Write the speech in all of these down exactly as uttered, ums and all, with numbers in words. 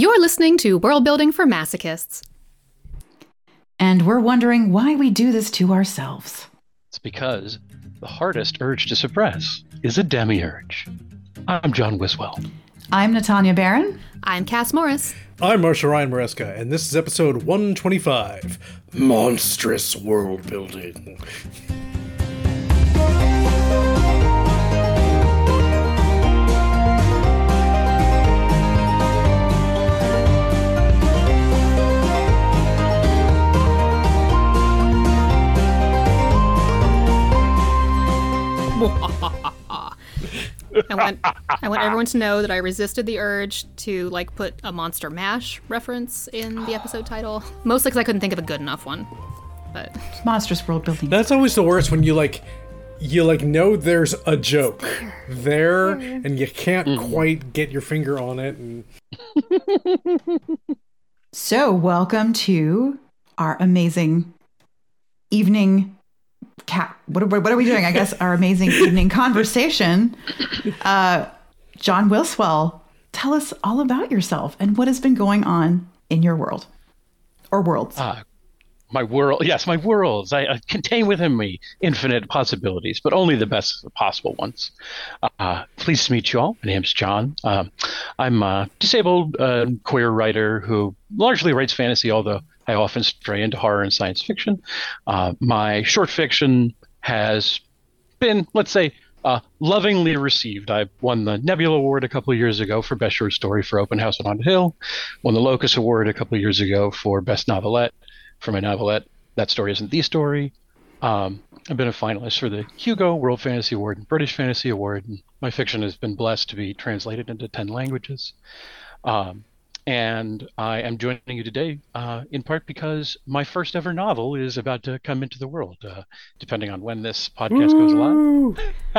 You're listening to World Building for Masochists. And we're wondering why we do this to ourselves. It's because the hardest urge to suppress is a demiurge. I'm John Wiswell. I'm Natanya Barron. I'm Cass Morris. I'm Marsha Ryan Maresca, and this is episode one twenty-five, Monstrous World Building. I want I want everyone to know that I resisted the urge to like put a Monster Mash reference in the episode title, mostly because I couldn't think of a good enough one. But Monstrous World Building. That's always the worst, when you like you like know there's a joke there, there and you can't mm. quite get your finger on it. And... So, welcome to our amazing evening. Cat, what, what are we doing? I guess our amazing evening conversation. Uh, John Wiswell, tell us all about yourself and what has been going on in your world or worlds. Uh, my world, yes, my worlds. I, I contain within me infinite possibilities, but only the best possible ones. Uh, pleased to meet you all. My name's John. Um, I'm a disabled uh, queer writer who largely writes fantasy, although I often stray into horror and science fiction. Uh, my short fiction has been, let's say, uh, lovingly received. I won the Nebula Award a couple of years ago for Best Short Story for Open House on Haunted Hill. Won the Locus Award a couple of years ago for Best Novelette for my novelette, That Story Isn't the Story. Um, I've been a finalist for the Hugo, World Fantasy Award, and British Fantasy Award. And my fiction has been blessed to be translated into ten languages. Um, And I am joining you today uh, in part because my first ever novel is about to come into the world, uh, depending on when this podcast goes live.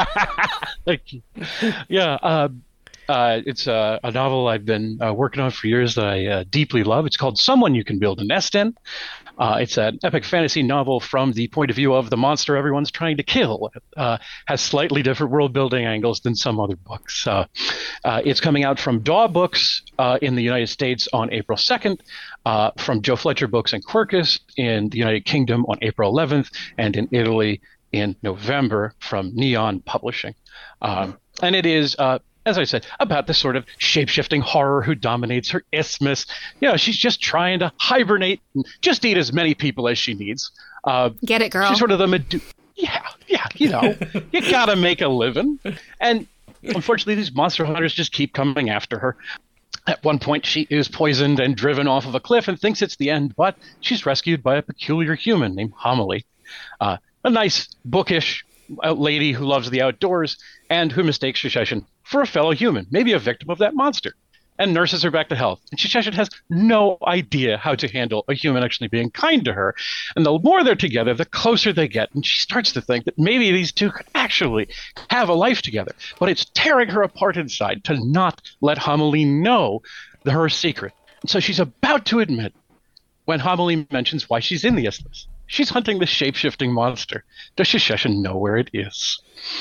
Thank you. Yeah, uh, uh, it's a, a novel I've been uh, working on for years that I uh, deeply love. It's called Someone You Can Build a Nest In. Uh, it's an epic fantasy novel from the point of view of the monster everyone's trying to kill. Uh, has slightly different world building angles than some other books. Uh, uh, it's coming out from Daw Books uh, in the United States on April second, uh, from Joe Fletcher Books and Quercus in the United Kingdom on April eleventh, and in Italy in November from Neon Publishing. Um, and it is... Uh, As I said, about this sort of shape-shifting horror who dominates her isthmus. You know, she's just trying to hibernate and just eat as many people as she needs. Uh, Get it, girl. She's sort of the Medu- Yeah, yeah, you know, you gotta make a living. And unfortunately, these monster hunters just keep coming after her. At one point, she is poisoned and driven off of a cliff and thinks it's the end, but she's rescued by a peculiar human named Homily. Uh, a nice, bookish lady who loves the outdoors and who mistakes Shisheshin for a fellow human, maybe a victim of that monster, and nurses her back to health. And Shisheshin has no idea how to handle a human actually being kind to her. And the more they're together, the closer they get. And she starts to think that maybe these two could actually have a life together. But it's tearing her apart inside to not let Homily know the, her secret. And so she's about to admit, when Homily mentions why she's in the isthmus, she's hunting the shape-shifting monster. Does Shisheshin know where it is?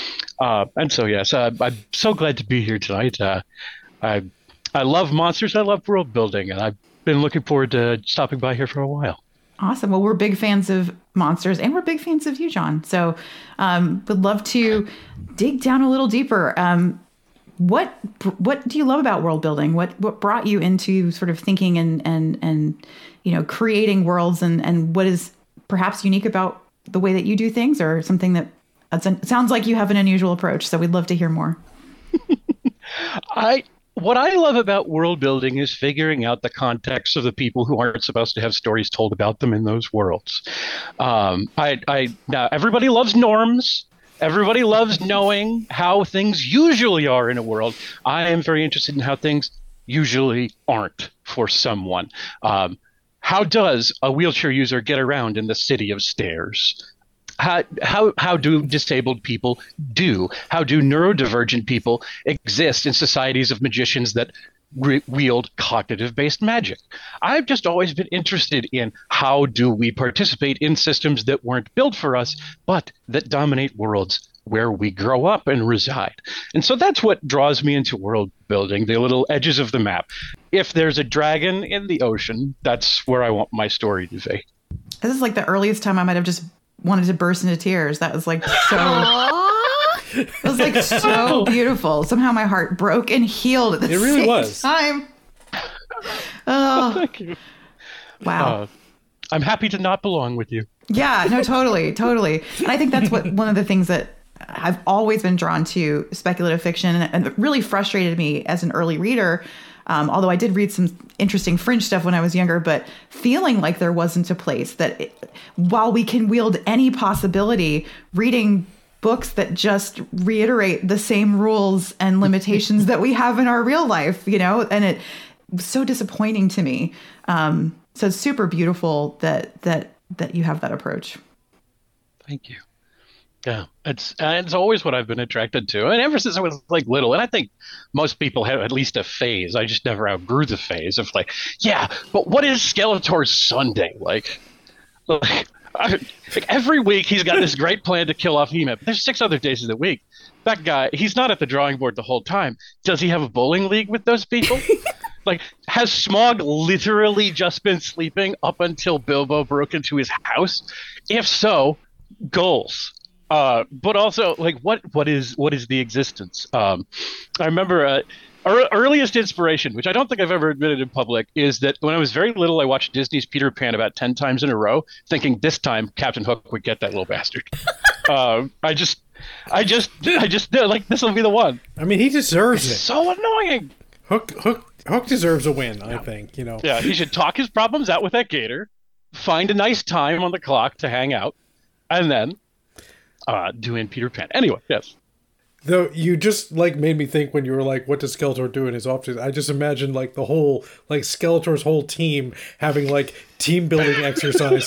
Uh, and so, yes, uh, I'm so glad to be here tonight. Uh, I I love monsters. I love world building. And I've been looking forward to stopping by here for a while. Awesome. Well, we're big fans of monsters, and we're big fans of you, John. So um, would love to dig down a little deeper. Um, what what do you love about world building? What what brought you into sort of thinking and, and, and you know, creating worlds, and, and what is perhaps unique about the way that you do things, or something that it sounds like you have an unusual approach. So we'd love to hear more. I what I love about world building is figuring out the context of the people who aren't supposed to have stories told about them in those worlds. Um, I, I now everybody loves norms. Everybody loves knowing how things usually are in a world. I am very interested in how things usually aren't for someone. Um, How does a wheelchair user get around in the city of stairs? How how how do disabled people do? How do neurodivergent people exist in societies of magicians that re- wield cognitive-based magic? I've just always been interested in how do we participate in systems that weren't built for us, but that dominate worlds where we grow up and reside. And so that's what draws me into world building, the little edges of the map. If there's a dragon in the ocean, that's where I want my story to be. This is like the earliest time I might have just wanted to burst into tears. That was like so... It was like so beautiful. Somehow my heart broke and healed at the It really same was. time. Oh, Thank you. wow. Uh, I'm happy to not belong with you. Yeah, no, totally, totally. And I think that's what one of the things that I've always been drawn to speculative fiction, and it really frustrated me as an early reader. Um, although I did read some interesting fringe stuff when I was younger, but feeling like there wasn't a place that, it, while we can wield any possibility, reading books that just reiterate the same rules and limitations that we have in our real life, you know, and it was so disappointing to me. Um, so it's super beautiful that that that you have that approach. Thank you. Yeah, it's uh, it's always what I've been attracted to, and ever since I was like little. And I think most people have at least a phase. I just never outgrew the phase of like, yeah, but what is Skeletor's Sunday like? Like, I, like every week he's got this great plan to kill off He-Man. But there's six other days of the week. That guy, he's not at the drawing board the whole time. Does he have a bowling league with those people? Like, has Smaug literally just been sleeping up until Bilbo broke into his house? If so, goals. Uh, but also, like, what what is what is the existence? Um, I remember uh, our earliest inspiration, which I don't think I've ever admitted in public, is that when I was very little, I watched Disney's Peter Pan about ten times in a row, thinking this time Captain Hook would get that little bastard. uh, I just, I just, I just like this will be the one. I mean, he deserves It's it. so annoying. Hook, Hook, Hook deserves a win. I think you know. Yeah, he should talk his problems out with that gator, find a nice time on the clock to hang out, and then uh, do in Peter Pan. Anyway, yes. Though you just like made me think when you were like, "What does Skeletor do in his office?" I just imagined like the whole like Skeletor's whole team having like team building exercises.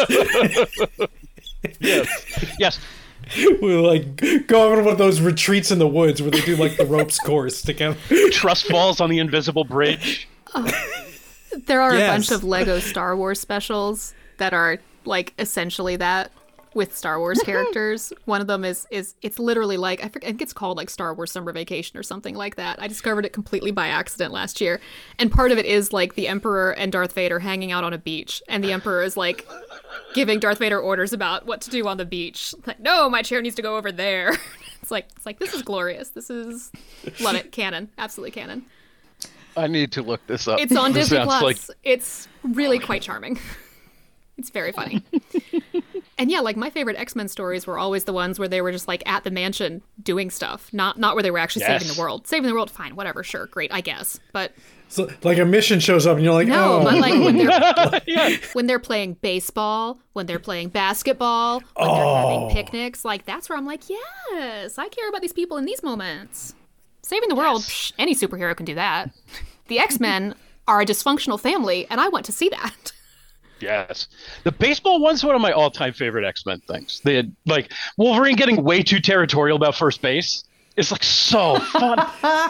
Yes. Yes. We like go on one of those retreats in the woods where they do like the ropes course together. Trust falls on the invisible bridge. There are Yes. a bunch of Lego Star Wars specials that are like essentially that with Star Wars characters. One of them is is it's literally like I forget, I think it's called like Star Wars Summer Vacation or something like that. I discovered it completely by accident last year, and part of it is like the Emperor and Darth Vader hanging out on a beach, and the Emperor is like giving Darth Vader orders about what to do on the beach. Like, no, my chair needs to go over there. It's like it's like this is glorious. This is love it. Canon, absolutely canon. I need to look this up. It's on This Disney sounds Plus. like- It's really quite charming. It's very funny. And yeah, like my favorite X-Men stories were always the ones where they were just like at the mansion doing stuff, not not where they were actually Yes. saving the world. Saving the world, fine, whatever, sure, great, I guess. But So like a mission shows up and you're like, no, oh, but like when they're Yeah. when they're playing baseball, when they're playing basketball, when they're Oh. having picnics, like that's where I'm like, yes, I care about these people in these moments. Saving the world, psh, any superhero can do that. The X-Men are a dysfunctional family, and I want to see that. Yes. The baseball one's one of my all-time favorite X-Men things. They had, like, Wolverine getting way too territorial about first base. It's, like, so fun.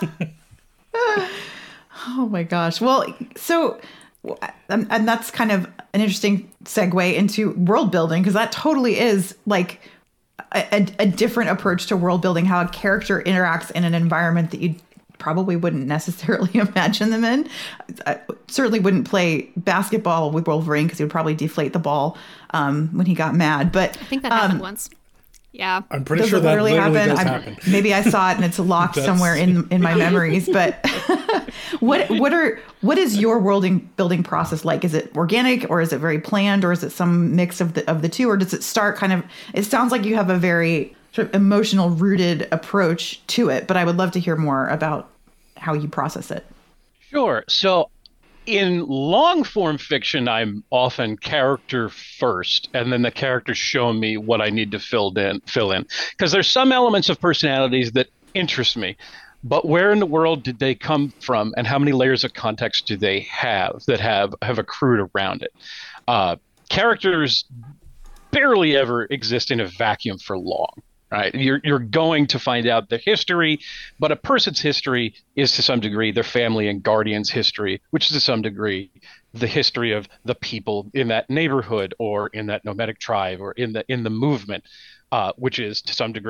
Oh my gosh. Well, so, and, and that's kind of an interesting segue into world building, because that totally is like a, a, a different approach to world building, how a character interacts in an environment that you probably wouldn't necessarily imagine them in. I certainly wouldn't play basketball with Wolverine because he would probably deflate the ball um, when he got mad. But I think that um, happened once. Yeah. I'm pretty does sure it that literally literally happen? does I'm- happen. Maybe I saw it and it's locked That's- somewhere in in my memories. But what what are what is your world building process like? Is it organic, or is it very planned, or is it some mix of the of the two, or does it start kind of? It sounds like you have a very sort of emotional rooted approach to it, but I would love to hear more about how you process it. Sure. So in long form fiction, I'm often character first, and then the characters show me what I need to fill in fill in. Because there's some elements of personalities that interest me. But where in the world did they come from, and how many layers of context do they have that have, have accrued around it? Uh, characters barely ever exist in a vacuum for long. Right, you're you're going to find out the history, but a person's history is to some degree their family and guardian's history, which is to some degree the history of the people in that neighborhood or in that nomadic tribe or in the in the movement, uh, which is to some degree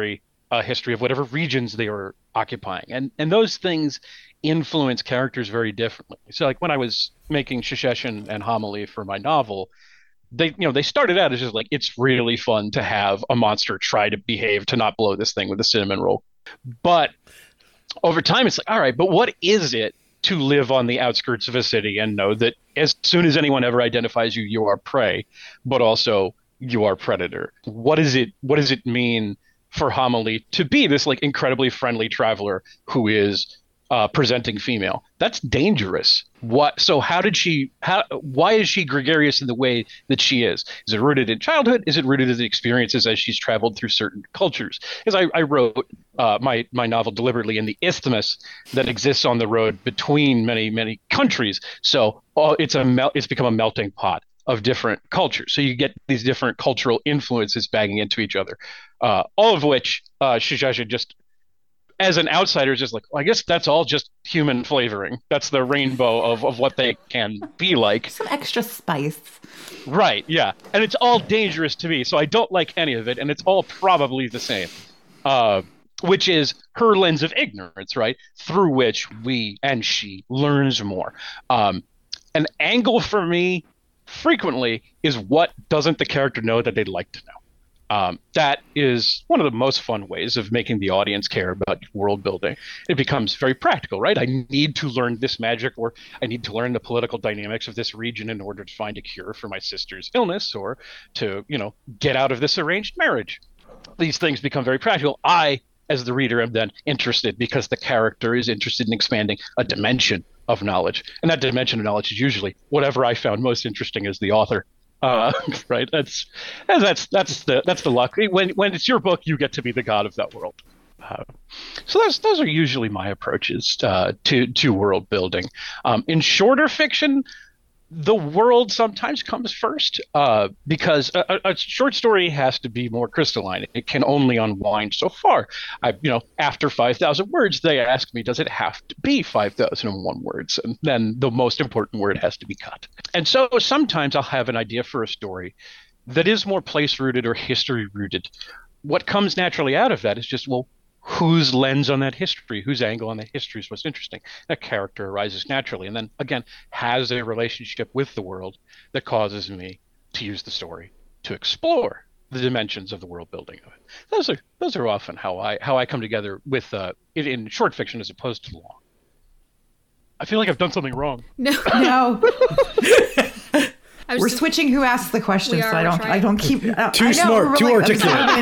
a history of whatever regions they were occupying. And and those things influence characters very differently. So like when I was making Shishesh and, and Homily for my novel, they you know they started out as just like, it's really fun to have a monster try to behave to not blow this thing with a cinnamon roll. But over time it's like, all right, but what is it to live on the outskirts of a city and know that as soon as anyone ever identifies you, you are prey, but also you are predator? What is it what does it mean for Homily to be this like incredibly friendly traveler who is uh, presenting female? That's dangerous. What? So how did she? How? Why is she gregarious in the way that she is? Is it rooted in childhood? Is it rooted in the experiences as she's traveled through certain cultures? Because I, I wrote uh, my my novel deliberately in the isthmus that exists on the road between many many countries. So uh, it's a mel- it's become a melting pot of different cultures. So you get these different cultural influences banging into each other, uh, all of which uh, Shishesh just, as an outsider, is just like, well, I guess that's all just human flavoring. That's the rainbow of, of what they can be like. Some extra spice. Right, yeah. And it's all dangerous to me, so I don't like any of it, and it's all probably the same. Uh, which is her lens of ignorance, right? Through which we and she learns more. Um, an angle for me frequently is, what doesn't the character know that they'd like to know? Um, that is one of the most fun ways of making the audience care about world building. It becomes very practical, right? I need to learn this magic, or I need to learn the political dynamics of this region in order to find a cure for my sister's illness, or to, you know, get out of this arranged marriage. These things become very practical. I, as the reader, am then interested because the character is interested in expanding a dimension of knowledge. And that dimension of knowledge is usually whatever I found most interesting as the author. Uh, right? That's that's that's the that's the luck. When when it's your book, you get to be the god of that world. Uh, so those those are usually my approaches uh, to to world building. Um, in shorter fiction, the world sometimes comes first uh, because a, a short story has to be more crystalline. It can only unwind so far. I, you know, after five thousand words, they ask me, does it have to be five thousand one words? And then the most important word has to be cut. And so sometimes I'll have an idea for a story that is more place-rooted or history-rooted. What comes naturally out of that is just, well, whose lens on that history, whose angle on that history is most interesting? That character arises naturally, and then again has a relationship with the world that causes me to use the story to explore the dimensions of the world building of it. Those are those are often how I how I come together with uh, in, in short fiction as opposed to long. I feel like I've done something wrong. No, No. I was We're just- switching who asks the questions, We are, so I we're don't trying. I don't keep uh, Too I know, smart, we're too like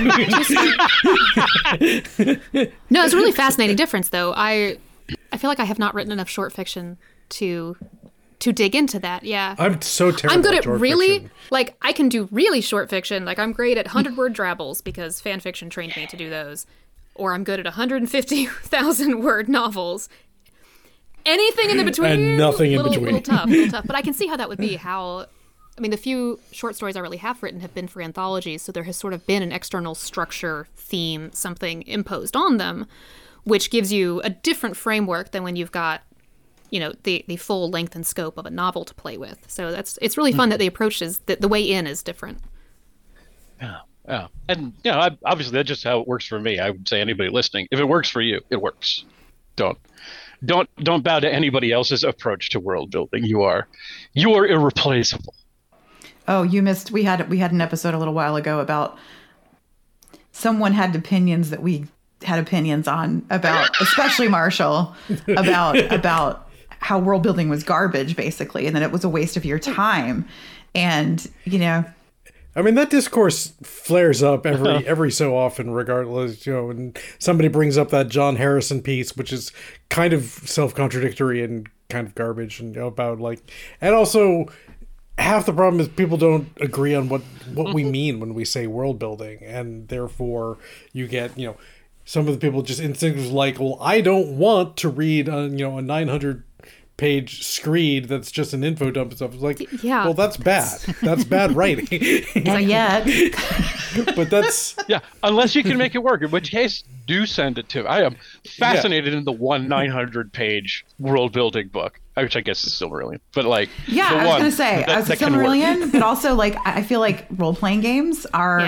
articulate. No, it's a really fascinating difference, though. I I feel like I have not written enough short fiction to to dig into that. Yeah. I'm so terrible. I'm good at at short really, fiction. like, I can do really short fiction. Like, I'm great at hundred-word drabbles because fan fiction trained me to do those. Or I'm good at one hundred fifty thousand word novels. Anything in the between. And nothing in little, between. Little tough, little tough. But I can see how that would be. How, I mean, the few short stories I really have written have been for anthologies, so there has sort of been an external structure, theme, something imposed on them, which gives you a different framework than when you've got, you know, the, the full length and scope of a novel to play with. So that's it's really fun that the approach is that the way in is different. Yeah, yeah, and you know, I, obviously that's just how it works for me. I would say anybody listening, if it works for you, it works. Don't, don't, don't bow to anybody else's approach to world building. You are, you are irreplaceable. Oh, you missed. We had we had an episode a little while ago about someone had opinions that we had opinions on about, especially Marshall, about about how world building was garbage, basically, and that it was a waste of your time. And you know, I mean, that discourse flares up every every so often, regardless, you know, and somebody brings up that John Harrison piece, which is kind of self-contradictory and kind of garbage, and you know, about like, and also half the problem is people don't agree on what, what we mean when we say world building, and therefore you get, you know, some of the people just instinctively like, well, I don't want to read a, you know, a nine hundred page screed that's just an info dump and stuff. It's like, Yeah. well, that's bad. That's bad writing. and yet, But that's Yeah, unless you can make it work, in which case, do send it to. I am fascinated in the one nine hundred page world building book, which I guess is Silmarillion, but like, yeah, the I was one gonna say, that- I was that can work. Silmarillion, but also like I I feel like role playing games are. Yeah.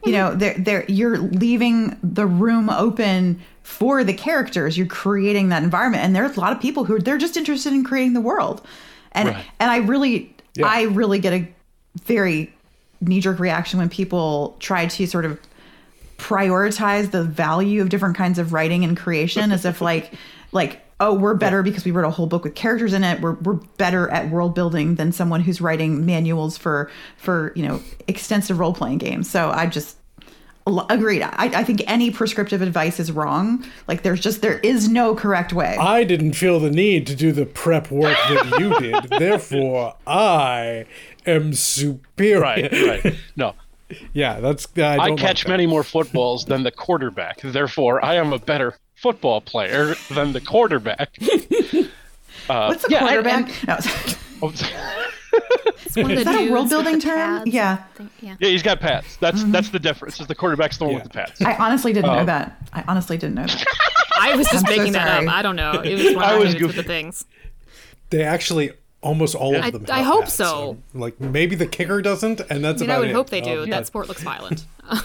You know, they're, they're, you're leaving the room open for the characters. You're creating that environment. And there's a lot of people who they're just interested in creating the world. And Right. and I really, Yeah. I really get a very knee-jerk reaction when people try to sort of prioritize the value of different kinds of writing and creation as if like, like, oh, we're better because we wrote a whole book with characters in it. We're we're better at world building than someone who's writing manuals for for you know extensive role playing games. So I just agreed. I, I think any prescriptive advice is wrong. Like there's just there is no correct way. I didn't feel the need to do the prep work that you did. Therefore, I am superior. Right, right. No, Yeah, that's. I, I don't catch like that. many more footballs than the quarterback. Therefore, I am a better football player than the quarterback. Uh, What's a yeah, and- quarterback? and- No. oh, It's one of the Is that a dudes world with building the term? pads. Yeah. Thing- yeah. yeah, he's got pads. That's that's the difference. Is the quarterback's the one Yeah. with the pads. I honestly didn't know Oh. that. I honestly didn't know that. I was just I'm so making that sorry. up. I don't know. It was one I of the was dudes with the goofy. things. They actually almost all I- of them. I have hope that, so. Like maybe the kicker doesn't, and that's I mean, I about would it. hope they do. Um, That sport looks violent.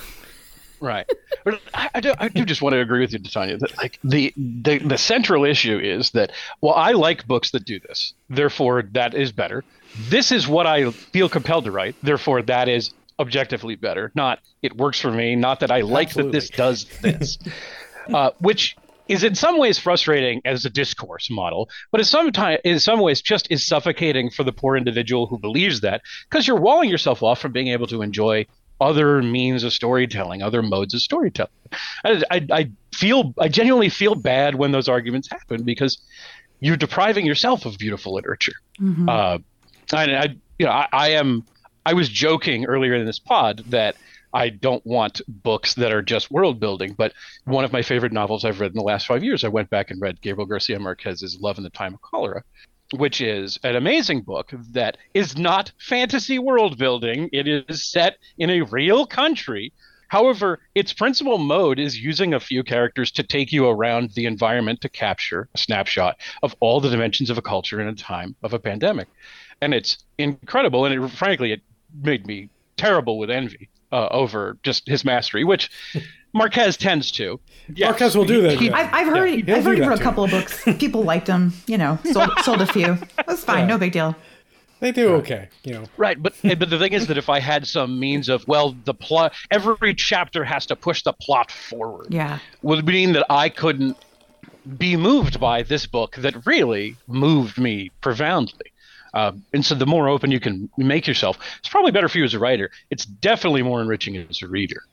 Right. But I, I, do, I do just want to agree with you, Tanya, that like the, the the central issue is that, well, I like books that do this. Therefore, that is better. This is what I feel compelled to write. Therefore, that is objectively better. Not it works for me. Not that I like Absolutely. that this does this. uh, which is in some ways frustrating as a discourse model, but in some time, in some ways just is suffocating for the poor individual who believes that, because you're walling yourself off from being able to enjoy other means of storytelling, other modes of storytelling. I, I, I feel, I genuinely feel bad when those arguments happen because you're depriving yourself of beautiful literature. Mm-hmm. Uh, and I, you know, I, I am, I was joking earlier in this pod that I don't want books that are just world building, but one of my favorite novels I've read in the last five years, I went back and read Gabriel Garcia Marquez's Love in the Time of Cholera, which is an amazing book that is not fantasy world building. It is set in a real country. However, its principal mode is using a few characters to take you around the environment to capture a snapshot of all the dimensions of a culture in a time of a pandemic. And it's incredible. And it, frankly, it made me terrible with envy uh, over just his mastery, which Marquez tends to. Yes, Marquez will do that, he- yeah. I've, I've heard. he'll I've do heard he that wrote a too. couple of books. People liked them. You know, sold, sold a few. That's fine. Yeah. No big deal. They do okay, you know. Right, but but the thing is that if I had some means of, well, the plot, every chapter has to push the plot forward, Yeah. would mean that I couldn't be moved by this book that really moved me profoundly. Uh, and so the more open you can make yourself, it's probably better for you as a writer. It's definitely more enriching as a reader.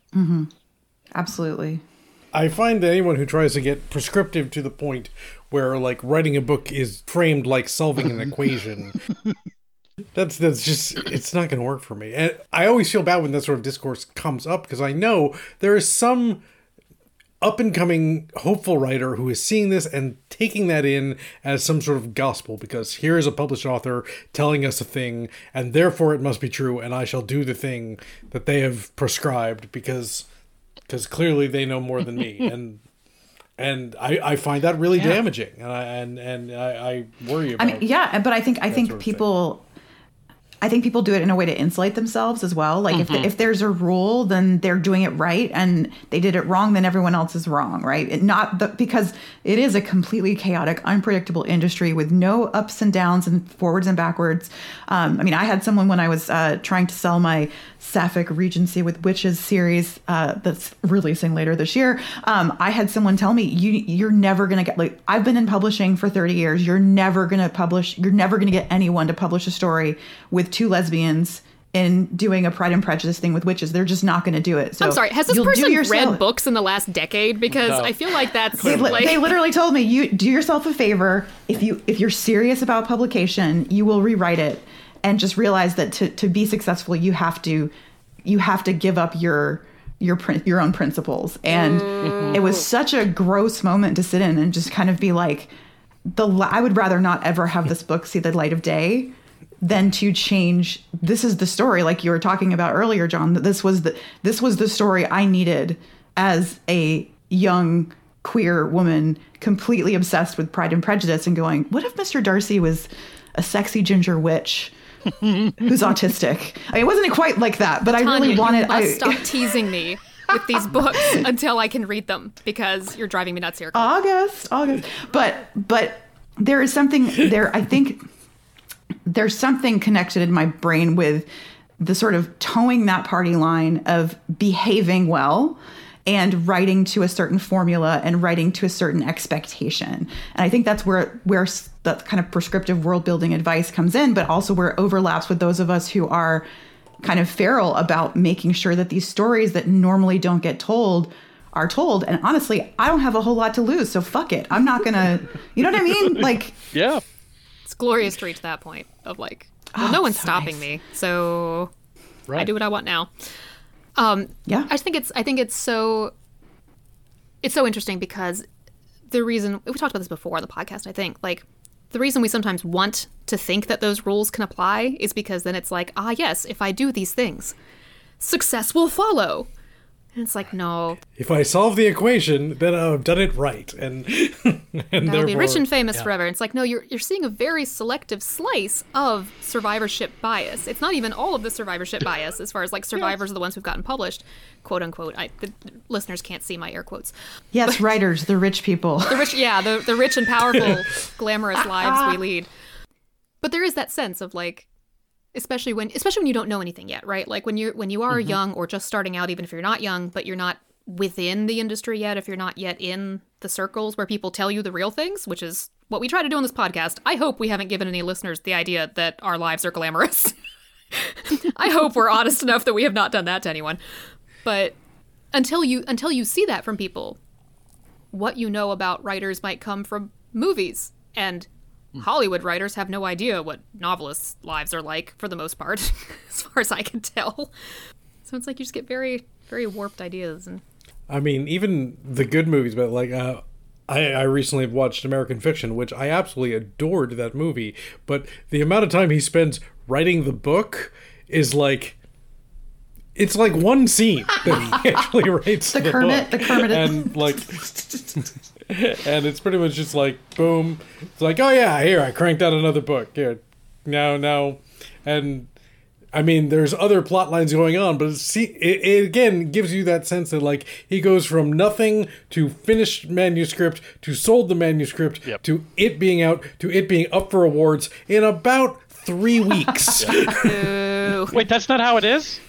Absolutely. I find that anyone who tries to get prescriptive to the point where like writing a book is framed like solving an equation, that's that's just it's not going to work for me. And I always feel bad when that sort of discourse comes up because I know there is some up and coming hopeful writer who is seeing this and taking that in as some sort of gospel because here is a published author telling us a thing and therefore it must be true and I shall do the thing that they have prescribed because because clearly they know more than me and and I, I find that really damaging and I and, and I, I worry I about mean, yeah, but I think I think sort of thing. people. I think people do it in a way to insulate themselves as well. Like if if there's a rule, then they're doing it right, and they did it wrong, then everyone else is wrong, right? It not the, because it is a completely chaotic, unpredictable industry with no ups and downs and forwards and backwards. Um, I mean, I had someone when I was uh, trying to sell my Sapphic Regency with Witches series uh, that's releasing later this year. Um, I had someone tell me, "You you're never gonna get like I've been in publishing for thirty years. You're never gonna publish. You're never gonna get anyone to publish a story with two lesbians in doing a Pride and Prejudice thing with witches. They're just not going to do it." So I'm sorry. Has this you'll do person yourself- read books in the last decade? Because No. I feel like that's They, li- like they literally told me, "You do yourself a favor. If you if you're serious about publication, you will rewrite it, and just realize that to to be successful, you have to you have to give up your." your prin- your own principles. And it was such a gross moment to sit in and just kind of be like, the la- I would rather not ever have this book see the light of day than to change. This is the story, like you were talking about earlier, John, that this was the this was the story I needed as a young queer woman completely obsessed with Pride and Prejudice and going, what if Mister Darcy was a sexy ginger witch who's autistic. I mean, it wasn't quite like that, but Tanya, I really wanted. You must I, stop teasing me with these books until I can read them because you're driving me nuts here. August, August. But but there is something there. I think there's something connected in my brain with the sort of towing that party line of behaving well and writing to a certain formula and writing to a certain expectation. And I think that's where where that kind of prescriptive world building advice comes in, but also where it overlaps with those of us who are kind of feral about making sure that these stories that normally don't get told are told. And honestly, I don't have a whole lot to lose, so fuck it. I'm not gonna, you know what I mean? Like, yeah, it's glorious to reach that point of like, well, oh, no one's so stopping nice. me, so right. I do what I want now. Um, Yeah. I just think it's, I think it's so, it's so interesting because the reason, we talked about this before on the podcast, I think, like, the reason we sometimes want to think that those rules can apply is because then it's like, ah, yes, if I do these things, success will follow. And it's like, no, If I solve the equation, then I've done it right, and and that'll be rich therefore- and famous yeah. forever. It's like, no, you're you're seeing a very selective slice of survivorship bias. It's not even all of the survivorship bias as far as like survivors are the ones who've gotten published, quote unquote. I, the listeners can't see my air quotes. yes, writers, the rich people. The rich, yeah, the, the rich and powerful, glamorous lives we lead. But there is that sense of like, especially when, especially when you don't know anything yet, right? Like when you're when you are Mm-hmm. young or just starting out, even if you're not young, but you're not within the industry yet, if you're not yet in the circles where people tell you the real things, which is what we try to do on this podcast. I hope we haven't given any listeners the idea that our lives are glamorous. I hope we're honest enough that we have not done that to anyone. But until you until you see that from people, what you know about writers might come from movies, and Hollywood writers have no idea what novelists' lives are like for the most part, as far as I can tell. So it's like you just get very, very warped ideas. And I mean, even the good movies, but like, uh, I, I recently watched American Fiction, which I absolutely adored that movie. But the amount of time he spends writing the book is like, it's like one scene that he actually writes The the, Kermit- book. the Kermit- and like, and it's pretty much just like, boom. It's like, oh yeah, here, I cranked out another book. Here, now, now, and I mean, there's other plot lines going on, but see, it, it again gives you that sense that like he goes from nothing to finished manuscript to sold the manuscript Yep. to it being out to it being up for awards in about three weeks. Wait, that's not how it is?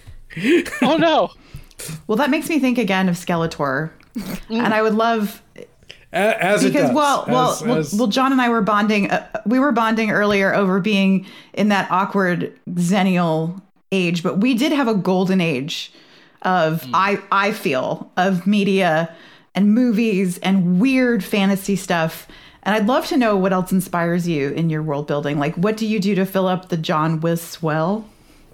Oh no. Well, that makes me think again of Skeletor. And I would love A- As it because does. well, well, As- well, as- well, John and I were bonding. Uh, we were bonding earlier over being in that awkward Xennial age, but we did have a golden age of I I feel of media and movies and weird fantasy stuff. And I'd love to know what else inspires you in your world building. Like, what do you do to fill up the John Wiss well?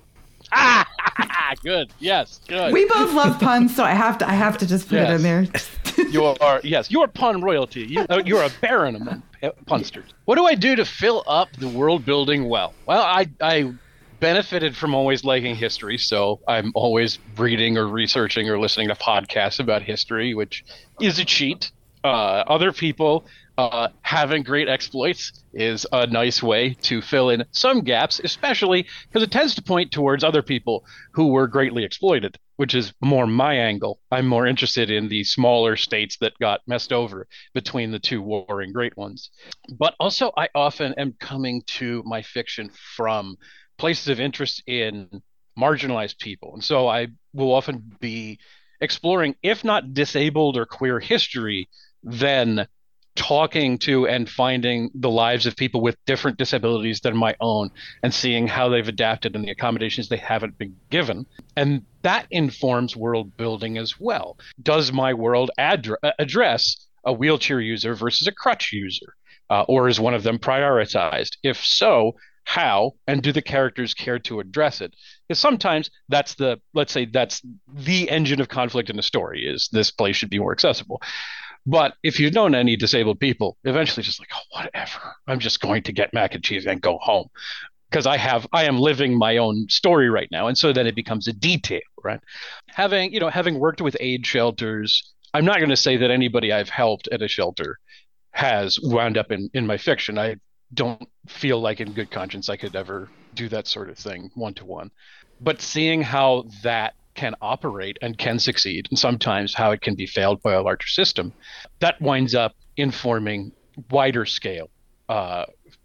Ah, good. Yes, good. We both love puns, so I have to I have to just put Yes. it in there. You are, yes, you are pun royalty. You, uh, you're a baron among p- punsters. What do I do to fill up the world building well? Well, I, I benefited from always liking history, so I'm always reading or researching or listening to podcasts about history, which is a cheat. Uh, other people uh, having great exploits is a nice way to fill in some gaps, especially because it tends to point towards other people who were greatly exploited, which is more my angle. I'm more interested in the smaller states that got messed over between the two warring great ones. But also, I often am coming to my fiction from places of interest in marginalized people. And so I will often be exploring, if not disabled or queer history, then talking to and finding the lives of people with different disabilities than my own and seeing how they've adapted and the accommodations they haven't been given. And that informs world building as well. Does my world addre- address a wheelchair user versus a crutch user? Uh, or is one of them prioritized? If so, how, and do the characters care to address it? Because sometimes that's the, let's say that's the engine of conflict in a story, is this place should be more accessible. But if you've known any disabled people, eventually just like, oh, whatever, I'm just going to get mac and cheese and go home. Because I have, I am living my own story right now. And so then it becomes a detail, right? Having, you know, having worked with aid shelters, I'm not going to say that anybody I've helped at a shelter has wound up in, in my fiction. I don't feel like in good conscience I could ever do that sort of thing one to one. But seeing how that can operate and can succeed, and sometimes how it can be failed by a larger system, that winds up informing wider scale, uh,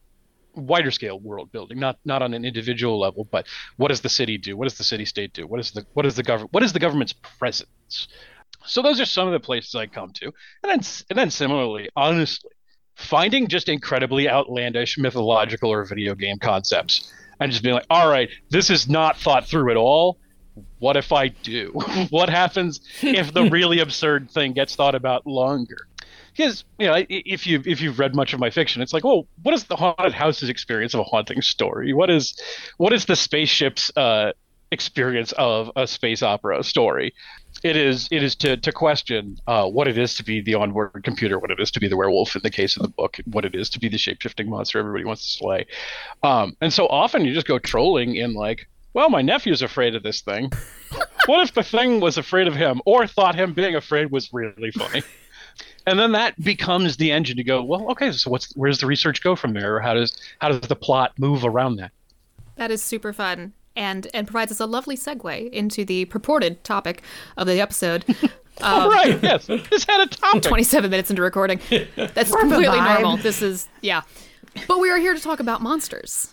wider scale world building. Not not on an individual level, but what does the city do? What does the city state do? What is the what is the government? What is the government's presence? So those are some of the places I come to, and then and then similarly, honestly, finding just incredibly outlandish mythological or video game concepts and just being like, all right, this is not thought through at all. What if I do? What happens if the really absurd thing gets thought about longer? Because, you know, if you if you've read much of my fiction, it's like, well, what is the haunted house's experience of a haunting story? What is what is the spaceship's uh, experience of a space opera story? It is it is to to question uh, what it is to be the onboard computer, what it is to be the werewolf in the case of the book, what it is to be the shape-shifting monster everybody wants to slay. Um, and so often you just go trolling in like, well, my nephew's afraid of this thing. What if the thing was afraid of him, or thought him being afraid was really funny? And then that becomes the engine to go, well, okay, so what's where does the research go from there? Or how does how does the plot move around that? That is super fun, and and provides us a lovely segue into the purported topic of the episode. Um, oh, right, yes. This had a topic. twenty-seven minutes into recording. That's We're completely vibe. normal. This is, yeah. But we are here to talk about monsters.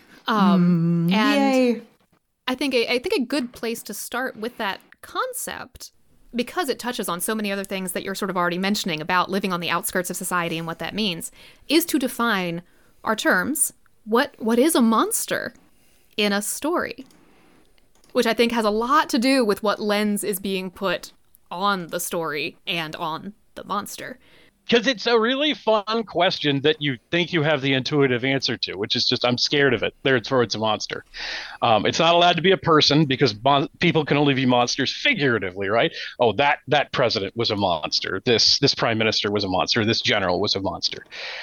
Um, Mm, and yay. I think a, I think a good place to start with that concept, because it touches on so many other things that you're sort of already mentioning about living on the outskirts of society and what that means, is to define our terms. What what is a monster in a story? Which I think has a lot to do with what lens is being put on the story and on the monster. Because it's a really fun question that you think you have the intuitive answer to, which is just, I'm scared of it. Therefore, it's a monster. Um, it's not allowed to be a person because mon- people can only be monsters figuratively, right? Oh, that that president was a monster. This this prime minister was a monster. This general was a monster.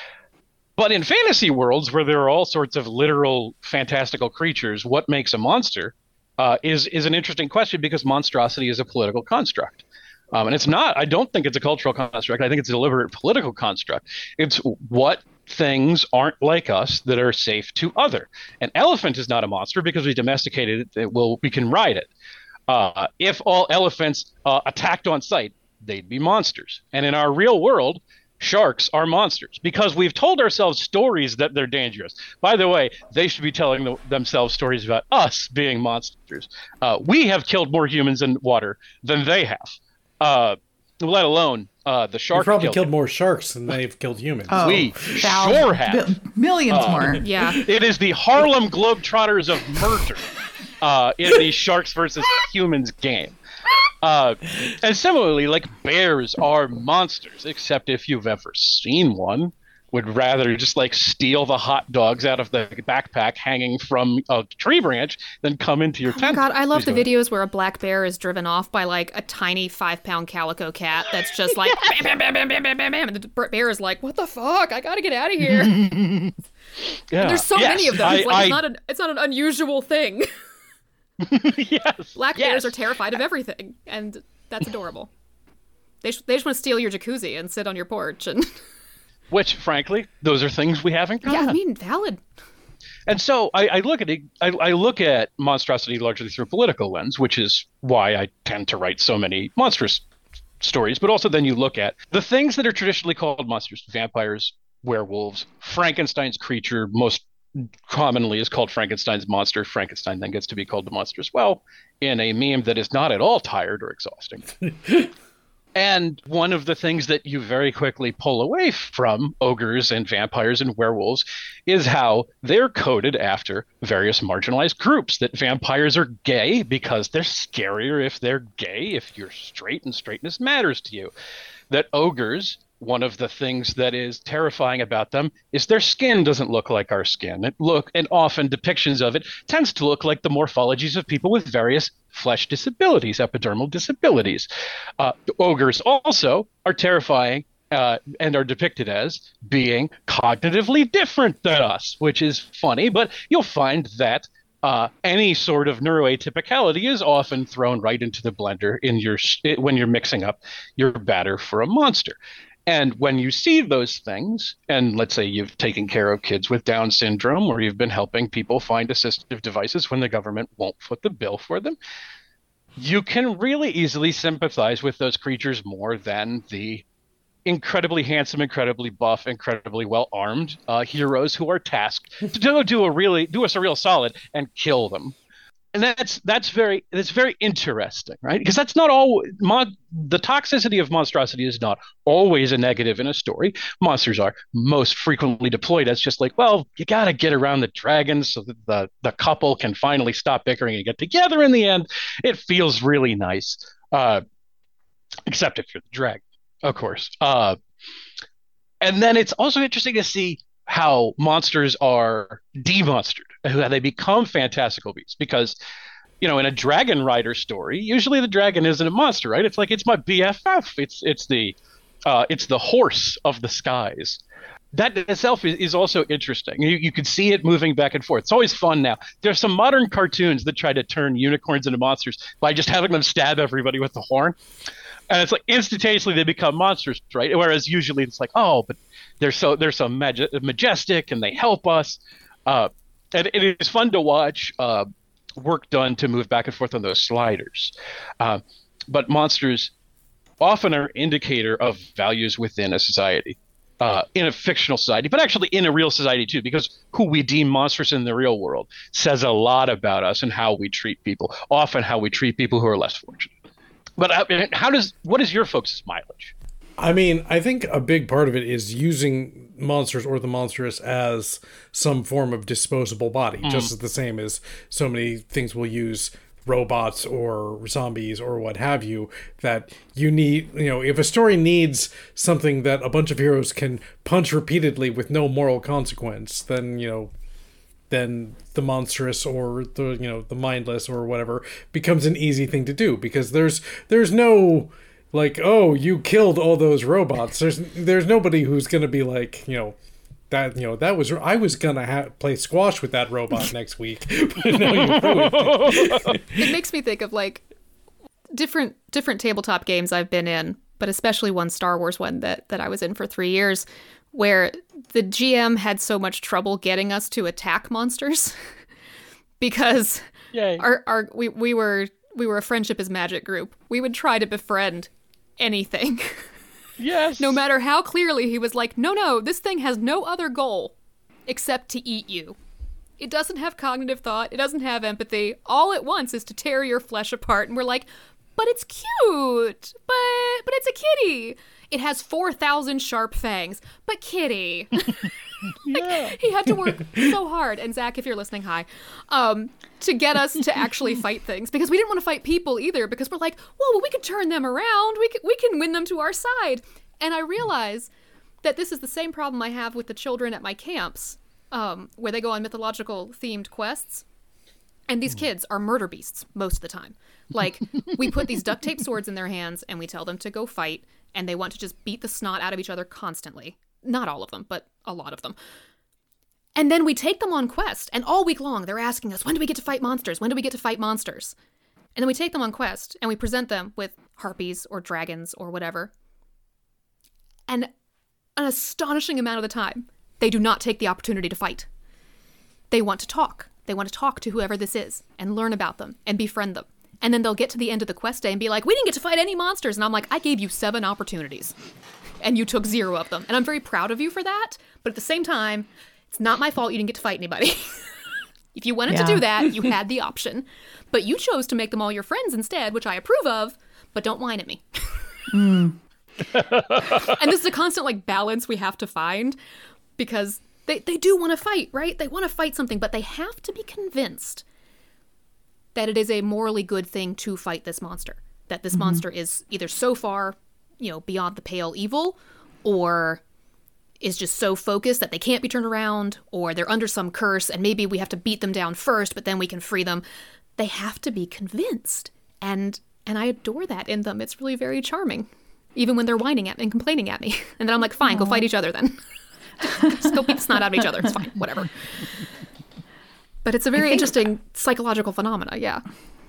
But in fantasy worlds where there are all sorts of literal, fantastical creatures, what makes a monster uh, is is an interesting question, because monstrosity is a political construct. Um, and it's not, I don't think it's a cultural construct. I think it's a deliberate political construct. It's what things aren't like us that are safe to other. An elephant is not a monster because we domesticated it. It will, we can ride it. Uh, if all elephants uh, attacked on sight, they'd be monsters. And in our real world, sharks are monsters because we've told ourselves stories that they're dangerous. By the way, they should be telling the, themselves stories about us being monsters. Uh, we have killed more humans in water than they have. Uh, let alone uh, the shark. We've probably killed, killed more sharks than they've killed humans. Oh, we thou- sure have. bi- millions Uh, more. Yeah. It is the Harlem Globetrotters of murder uh, in the sharks versus humans game. Uh, and similarly, like, bears are monsters, except if you've ever seen one, would rather just like steal the hot dogs out of the backpack hanging from a tree branch than come into your Oh my tent. God, I love Please the go videos where a black bear is driven off by like a tiny five pound calico cat that's just like bam, bam, bam, bam, bam, bam, bam. And the b- bear is like, what the fuck? I gotta get out of here. ahead. Yeah. There's so Yes, many of them. It's I- like I- it's not an it's not an unusual thing. yes. Black yes. bears are terrified of everything, and that's adorable. They sh- they just want to steal your jacuzzi and sit on your porch and Which, frankly, those are things we have in common. yeah, I mean, valid. And so I, I look at it, I, I look at monstrosity largely through a political lens, which is why I tend to write so many monstrous stories. But also then you look at the things that are traditionally called monsters: vampires, werewolves, Frankenstein's creature. Most commonly is called Frankenstein's monster. Frankenstein then gets to be called the monster as well, in a meme that is not at all tired or exhausting. And one of the things that you very quickly pull away from ogres and vampires and werewolves is how they're coded after various marginalized groups. That vampires are gay because they're scarier if they're gay, if you're straight and straightness matters to you. That ogres, one of the things that is terrifying about them is their skin doesn't look like our skin. It look, and often depictions of it tends to look like the morphologies of people with various flesh disabilities, epidermal disabilities. Uh, ogres also are terrifying uh, and are depicted as being cognitively different than us, which is funny, but you'll find that Uh, any sort of neuroatypicality is often thrown right into the blender in your when you're mixing up your batter for a monster. And when you see those things, and let's say you've taken care of kids with Down syndrome, or you've been helping people find assistive devices when the government won't foot the bill for them, you can really easily sympathize with those creatures more than the incredibly handsome, incredibly buff, incredibly well-armed uh, heroes who are tasked to do, do a really do us a real solid and kill them. And that's that's very that's very interesting, right? Because that's not all. Mon- the toxicity of monstrosity is not always a negative in a story. Monsters are most frequently deployed as just like, well, you got to get around the dragons so that the the couple can finally stop bickering and get together in the end. It feels really nice, uh, except if you're the dragon, of course. Uh, and then it's also interesting to see how monsters are demonstered, how they become fantastical beasts. Because, you know, in a Dragon Rider story, usually the dragon isn't a monster, right? It's like, it's my B F F. It's it's the uh, it's the horse of the skies. That itself is, is also interesting. You, you can see it moving back and forth. It's always fun now. There's some modern cartoons that try to turn unicorns into monsters by just having them stab everybody with the horn. And it's like instantaneously they become monsters, right? Whereas usually it's like, oh, but they're so they're so maj- majestic and they help us. Uh, and it is fun to watch uh, work done to move back and forth on those sliders. Uh, but monsters often are indicator of values within a society, uh, in a fictional society, but actually in a real society too, because who we deem monsters in the real world says a lot about us and how we treat people, often how we treat people who are less fortunate. But how does what is your folks' mileage? I mean, I think a big part of it is using monsters or the monstrous as some form of disposable body, mm. just as the same as so many things will use robots or zombies or what have you, that you need, you know, if a story needs something that a bunch of heroes can punch repeatedly with no moral consequence, then, you know, then the monstrous or the, you know, the mindless or whatever becomes an easy thing to do, because there's there's no like, oh, you killed all those robots. There's there's nobody who's gonna be like, you know, that, you know, that was I was gonna ha- play squash with that robot next week. But no, you ruined it. It makes me think of like different different tabletop games I've been in, but especially one Star Wars one that that I was in for three years. Where the G M had so much trouble getting us to attack monsters because Yay. our our we, we were we were a friendship is magic group. We would try to befriend anything. Yes. No matter how clearly he was like, no, no, this thing has no other goal except to eat you. It doesn't have cognitive thought. It doesn't have empathy. All it wants is to tear your flesh apart. And we're like, but it's cute. But but it's a kitty. It has four thousand sharp fangs. But kitty. Like, Yeah. he had to work so hard. And Zach, if you're listening, hi. Um, to get us to actually fight things. Because we didn't want to fight people either. Because we're like, whoa, well, we can turn them around. We can, we can win them to our side. And I realize that this is the same problem I have with the children at my camps. Um, where they go on mythological themed quests. And these kids are murder beasts most of the time. Like, we put these duct tape swords in their hands and we tell them to go fight, and they want to just beat the snot out of each other constantly. Not all of them, but a lot of them. And then we take them on quest, and all week long they're asking us, when do we get to fight monsters? When do we get to fight monsters? And then we take them on quest, and we present them with harpies or dragons or whatever. And an astonishing amount of the time, they do not take the opportunity to fight. They want to talk. They want to talk to whoever this is and learn about them and befriend them. And then they'll get to the end of the quest day and be like, we didn't get to fight any monsters. And I'm like, I gave you seven opportunities and you took zero of them. And I'm very proud of you for that. But at the same time, it's not my fault you didn't get to fight anybody. If you wanted Yeah. to do that, you had the option. But you chose to make them all your friends instead, which I approve of, but don't whine at me. Mm. And this is a constant like balance we have to find, because they, they do want to fight, right? They want to fight something, but they have to be convinced that it is a morally good thing to fight this monster. That this mm-hmm. monster is either so far, you know, beyond the pale evil, or is just so focused that they can't be turned around, or they're under some curse and maybe we have to beat them down first, but then we can free them. They have to be convinced. And and I adore that in them. It's really very charming. Even when they're whining at me and complaining at me. And then I'm like, fine, Aww. Go fight each other then. Just go beat the snot out of each other. It's fine, whatever. But it's a very interesting psychological phenomena, yeah.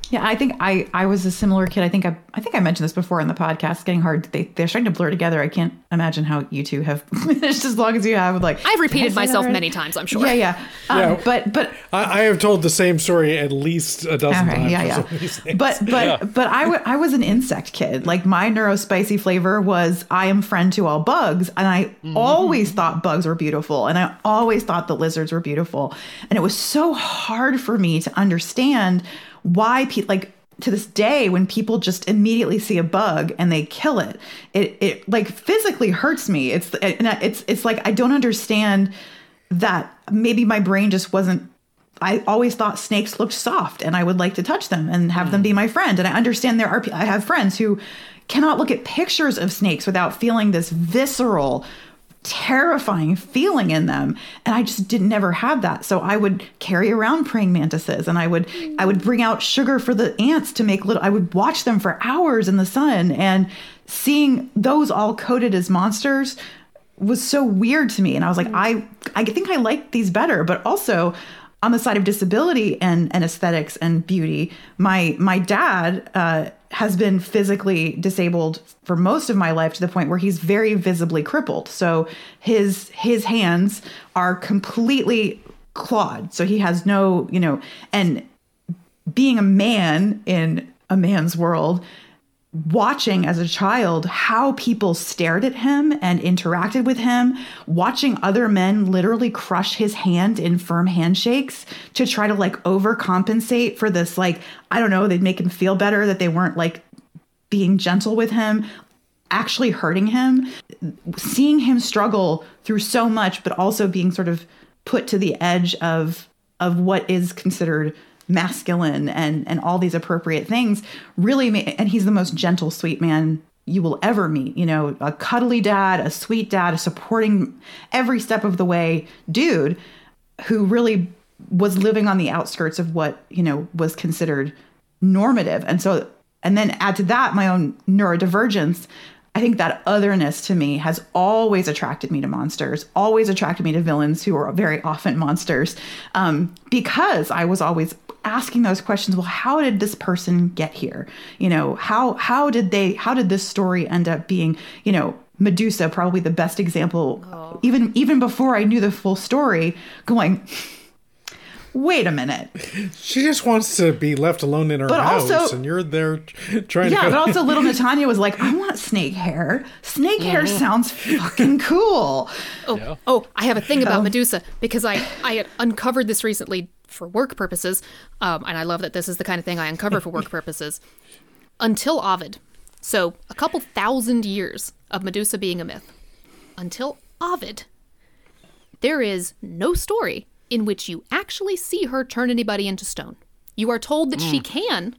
Yeah, I think I, I was a similar kid. I think I I think I mentioned this before in the podcast. It's getting hard. They they're starting to blur together. I can't imagine how you two have finished as long as you have. Like I've repeated myself already? many times, I'm sure. Yeah, yeah. Um, Yeah. But but I, I have told the same story at least a dozen okay, times. yeah, for yeah. some of these things. But but Yeah. but I wa- I was an insect kid. Like my neurospicy flavor was I am friend to all bugs, and I always thought bugs were beautiful, and I always thought the lizards were beautiful, and it was so hard for me to understand why people like. To this day, when people just immediately see a bug and they kill it, it it like physically hurts me. It's and it's it's like I don't understand that. Maybe my brain just wasn't. I always thought snakes looked soft, and I would like to touch them and have them be my friend. And I understand there are. I have friends who cannot look at pictures of snakes without feeling this visceral, terrifying feeling in them, and I just didn't never have that. So I would carry around praying mantises, and I would I would bring out sugar for the ants to make little. I would watch them for hours in the sun, and seeing those all coated as monsters was so weird to me. And I was like, I I think I like these better, but also on the side of disability and, and aesthetics and beauty, my my dad uh, has been physically disabled for most of my life to the point where he's very visibly crippled. So his his hands are completely clawed. So he has no, you know, and being a man in a man's world, watching as a child how people stared at him and interacted with him, watching other men literally crush his hand in firm handshakes to try to like overcompensate for this, like, I don't know, they'd make him feel better that they weren't like being gentle with him, actually hurting him, seeing him struggle through so much, but also being sort of put to the edge of of what is considered masculine and and all these appropriate things really ma- and he's the most gentle, sweet man you will ever meet. You know, a cuddly dad, a sweet dad, a supporting every step of the way dude who really was living on the outskirts of what, you know, was considered normative. And so, and then add to that my own neurodivergence. I think that otherness to me has always attracted me to monsters, always attracted me to villains who are very often monsters, um, because I was always asking those questions. Well, how did this person get here? You know, how how did they? How did this story end up being? You know, Medusa, probably the best example. Oh. Even even before I knew the full story, going, wait a minute. She just wants to be left alone in her but house, also, and you're there trying yeah, to... Yeah, but also little Natanya was like, I want snake hair. Snake hair sounds fucking cool. Oh, yeah. oh, I have a thing about oh. Medusa, because I, I had uncovered this recently for work purposes, um, and I love that this is the kind of thing I uncover for work purposes. Until Ovid, so a couple thousand years of Medusa being a myth, until Ovid, there is no story in which you actually see her turn anybody into stone. You are told that mm. she can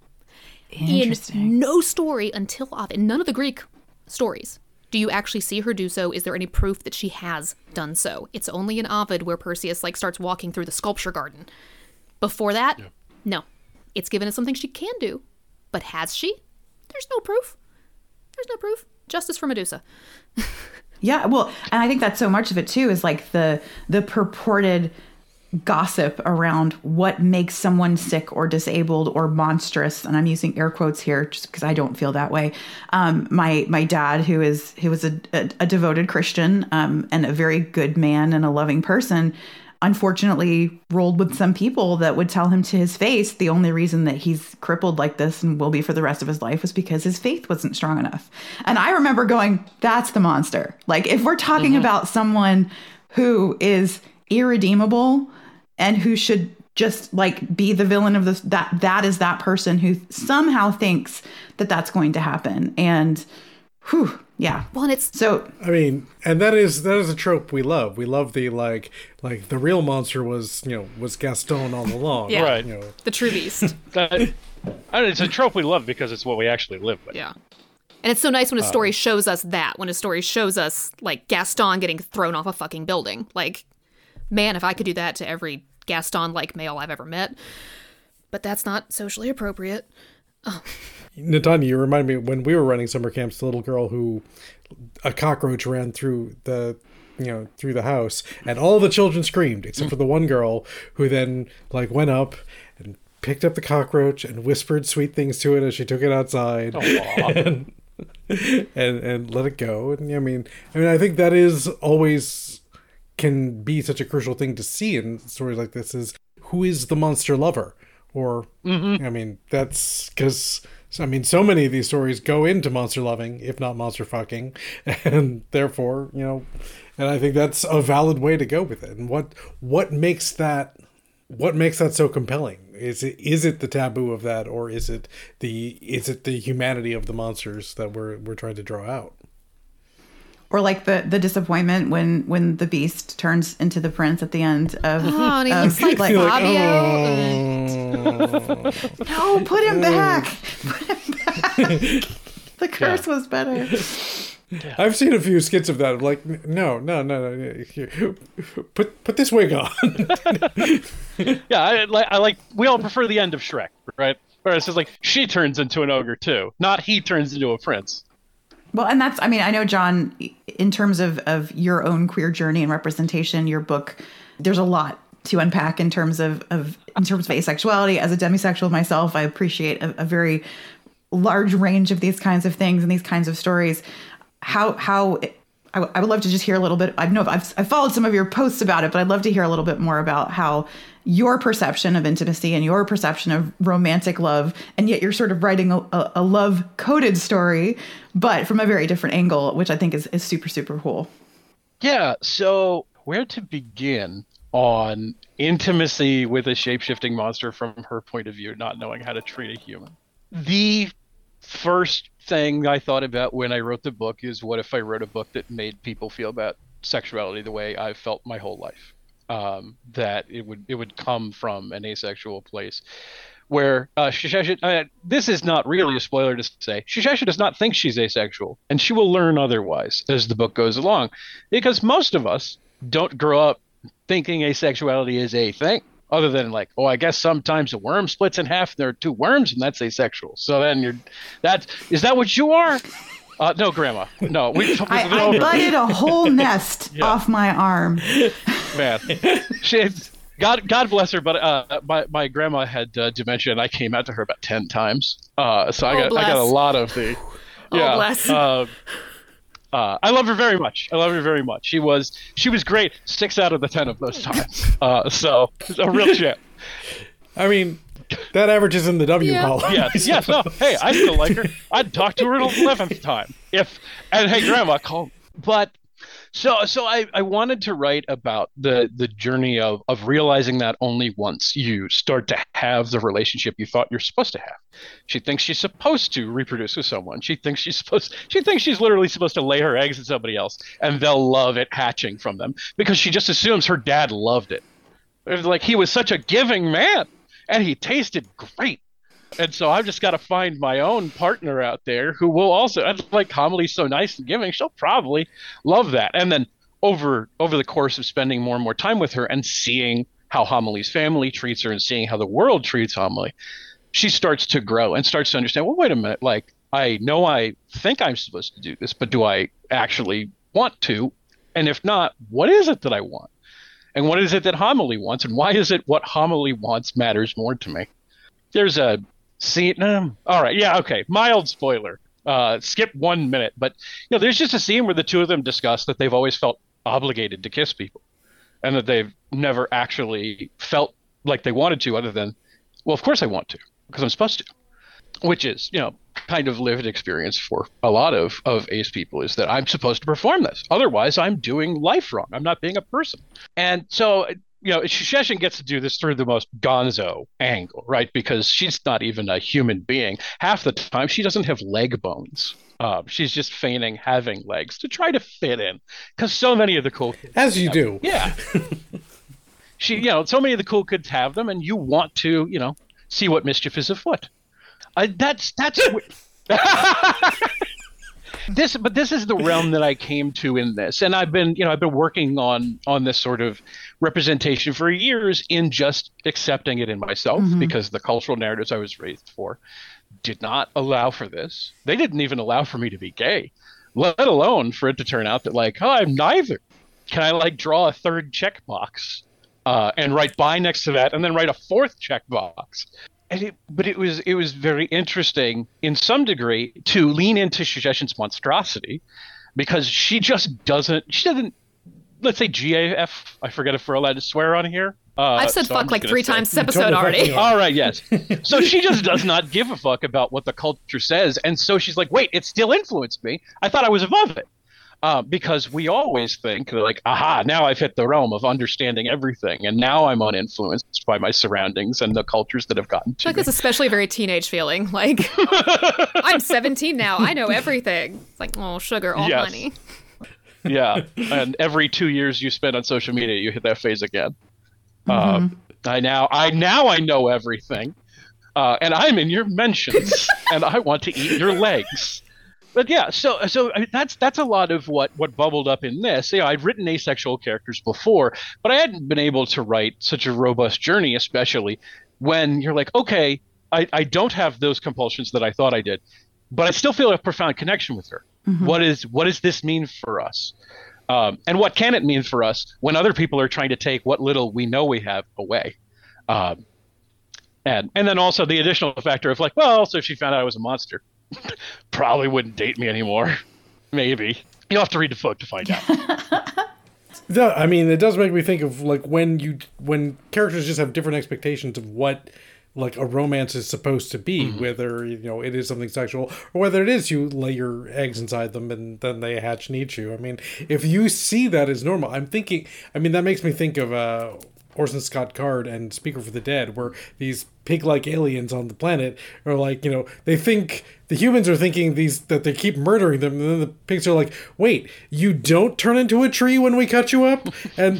in no story until Ovid. In none of the Greek stories do you actually see her do so. Is there any proof that she has done so? It's only in Ovid where Perseus like starts walking through the sculpture garden. Before that, yeah. no. It's given as something she can do. But has she? There's no proof. There's no proof. Justice for Medusa. Yeah, well, and I think that's so much of it too is like the the purported gossip around what makes someone sick or disabled or monstrous, and I'm using air quotes here just because I don't feel that way. Um, my my dad, who is who was a, a, a devoted Christian um, and a very good man and a loving person, unfortunately rolled with some people that would tell him to his face the only reason that he's crippled like this and will be for the rest of his life was because his faith wasn't strong enough. And I remember going, that's the monster. Like, if we're talking mm-hmm. about someone who is irredeemable and who should just like be the villain of this, that that is that person who somehow thinks that that's going to happen. And whew, yeah. Well, and it's so. I mean, and that is that is a trope we love. We love the like like the real monster was you know was Gaston all along. Yeah, right. You know. The true beast. that, it's a trope we love because it's what we actually live with. Yeah. And it's so nice when a story uh, shows us that. When a story shows us like Gaston getting thrown off a fucking building. Like, man, if I could do that to every Gaston-like male I've ever met. But that's not socially appropriate. Oh. Natanya, you remind me when we were running summer camps, the little girl who a cockroach ran through the you know through the house, and all the children screamed except for the one girl who then like went up and picked up the cockroach and whispered sweet things to it as she took it outside. And, and and let it go. And I mean, I mean, I think that is always can be such a crucial thing to see in stories like this is who is the monster lover? Or, mm-hmm. I mean, that's because, I mean, so many of these stories go into monster loving, if not monster fucking, and therefore, you know, and I think that's a valid way to go with it. And what what makes that what makes that so compelling? Is it is it the taboo of that, or is it the is it the humanity of the monsters that we're we're trying to draw out? Or like the, the disappointment when, when the beast turns into the prince at the end of... Oh, and he of, looks like, like Fabio. Oh. No, put him back! Put him back! The curse yeah. was better. I've seen a few skits of that. I'm like, no, no, no, no. Here, put put this wig on. yeah, I like. I like. We all prefer the end of Shrek, right? Where it's just like she turns into an ogre too, not he turns into a prince. Well, and that's, I mean, I know, John, in terms of, of your own queer journey and representation, your book, there's a lot to unpack in terms of, of in terms of asexuality. As a demisexual myself, I appreciate a, a very large range of these kinds of things and these kinds of stories. How, how, I, w- I would love to just hear a little bit. I know I've, I've followed some of your posts about it, but I'd love to hear a little bit more about how your perception of intimacy and your perception of romantic love, and yet you're sort of writing a, a, a love-coded story, but from a very different angle, which I think is, is super, super cool. Yeah, so where to begin on intimacy with a shape-shifting monster from her point of view, not knowing how to treat a human? The first thing I thought about when I wrote the book is, what if I wrote a book that made people feel about sexuality the way I've felt my whole life? Um, that it would it would come from an asexual place, where uh, Shishesha, uh, this is not really a spoiler to say, Shishesha does not think she's asexual, and she will learn otherwise as the book goes along, because most of us don't grow up thinking asexuality is a thing, other than like, oh, I guess sometimes a worm splits in half, and there are two worms, and that's asexual. So then you're, that is that what you are? Uh, no, Grandma. No, we. I, I butted a whole nest yeah. off my arm. Man, she's God. God bless her, but uh, my my grandma had uh, dementia, and I came out to her about ten times. Uh, so I got bless. I got a lot of the. Yeah. Oh, bless. Uh, uh, I love her very much. I love her very much. She was she was great six out of the ten of those times. Uh, so a real champ. I mean. That averages in the W yeah. column. Yes, yes. No, hey, I still like her. I'd talk to her an eleventh time if. And hey, Grandma, call. But so, so I, I wanted to write about the the journey of of realizing that only once you start to have the relationship you thought you're supposed to have. She thinks she's supposed to reproduce with someone. She thinks she's supposed. She thinks she's literally supposed to lay her eggs at somebody else, and they'll love it hatching from them because she just assumes her dad loved it. It's like he was such a giving man. And he tasted great. And so I've just got to find my own partner out there who will also, like Homilie's so nice and giving, she'll probably love that. And then over over the course of spending more and more time with her and seeing how Homilie's family treats her and seeing how the world treats Homilie, she starts to grow and starts to understand, well, wait a minute, like, I know I think I'm supposed to do this, but do I actually want to? And if not, what is it that I want? And what is it that Homilie wants? And why is it what Homilie wants matters more to me? There's a scene. Um, all right. Yeah. Okay. Mild spoiler. Uh, skip one minute. But, you know, there's just a scene where the two of them discuss that they've always felt obligated to kiss people and that they've never actually felt like they wanted to, other than, well, of course I want to because I'm supposed to, which is, you know, kind of lived experience for a lot of, of ace people, is that I'm supposed to perform this. Otherwise, I'm doing life wrong. I'm not being a person. And so, you know, Shisheshan gets to do this through the most gonzo angle, right? Because she's not even a human being. Half the time, she doesn't have leg bones. Um, she's just feigning having legs to try to fit in. Because so many of the cool kids... As you have, do. Yeah. she, you know, so many of the cool kids have them, and you want to, you know, see what mischief is afoot. I, that's that's this, but this is the realm that I came to in this, and I've been, you know, I've been working on on this sort of representation for years in just accepting it in myself, mm-hmm. because the cultural narratives I was raised for did not allow for this. They didn't even allow for me to be gay, let alone for it to turn out that like, oh, I'm neither. Can I like draw a third checkbox uh, and write bi next to that, and then write a fourth checkbox? And it, but it was it was very interesting in some degree to lean into Shushen's monstrosity, because she just doesn't she doesn't let's say G A F. I forget if we're allowed to swear on here. Uh, I've said so fuck like three say. times this episode already. All right, yes. So she just does not give a fuck about what the culture says, and so she's like, "Wait, it still influenced me. I thought I was above it." Uh, because we always think like, aha, now I've hit the realm of understanding everything, and now I'm uninfluenced by my surroundings and the cultures that have gotten to I like me. that's especially a very teenage feeling. Like, I'm seventeen now. I know everything. It's like, oh, sugar, oh, Yes. honey. Yeah, and every two years you spend on social media, you hit that phase again. Mm-hmm. Um, I now, I now I know everything, uh, and I'm in your mentions, and I want to eat your legs. But yeah, so so I mean, that's that's a lot of what what bubbled up in this. You know, I'd written asexual characters before, but I hadn't been able to write such a robust journey, especially when you're like, okay, I, I don't have those compulsions that I thought I did, but I still feel a profound connection with her. Mm-hmm. What is what does this mean for us? Um, and what can it mean for us when other people are trying to take what little we know we have away? Um, and and then also the additional factor of like, well, so if she found out I was a monster, probably wouldn't date me anymore. Maybe. You'll have to read the book to find out. Yeah, I mean, it does make me think of like when you when characters just have different expectations of what like a romance is supposed to be, mm-hmm. whether you know it is something sexual or whether it is you lay your eggs inside them and then they hatch and eat you. I mean, if you see that as normal, I'm thinking. I mean, that makes me think of uh, Orson Scott Card and Speaker for the Dead, where these pig-like aliens on the planet are like, you know, they think the humans are thinking these that they keep murdering them, and then the pigs are like, wait, you don't turn into a tree when we cut you up? And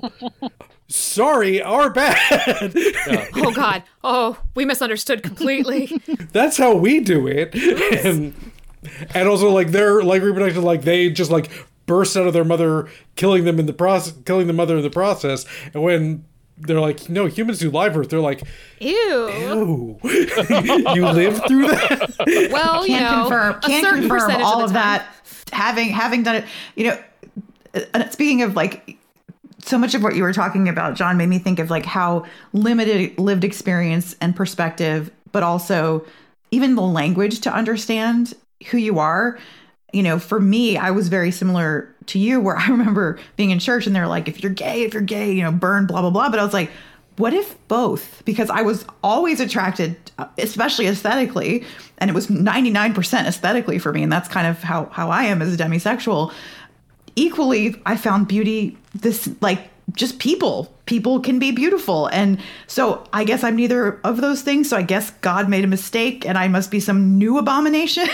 sorry, our bad. Yeah. Oh God. Oh, we misunderstood completely. That's how we do it. And and also like they're like reproduction, like they just like burst out of their mother, killing them in the process, killing the mother in the process. And when they're like, no, humans do live birth, they're like, ew, ew. You lived through that? Well, you Can't know, confirm. a Can't certain confirm percentage all of, of the time. that. Having having done it, you know. Uh, speaking of like, so much of what you were talking about, John, made me think of like how limited lived experience and perspective, but also even the language to understand who you are. You know, for me, I was very similar to you, where I remember being in church and they're like, if you're gay, if you're gay, you know, burn, blah, blah, blah. But I was like, what if both? Because I was always attracted, especially aesthetically, and it was ninety-nine percent aesthetically for me. And that's kind of how, how I am as a demisexual. Equally, I found beauty, this like just people. People can be beautiful. And so I guess I'm neither of those things. So I guess God made a mistake and I must be some new abomination.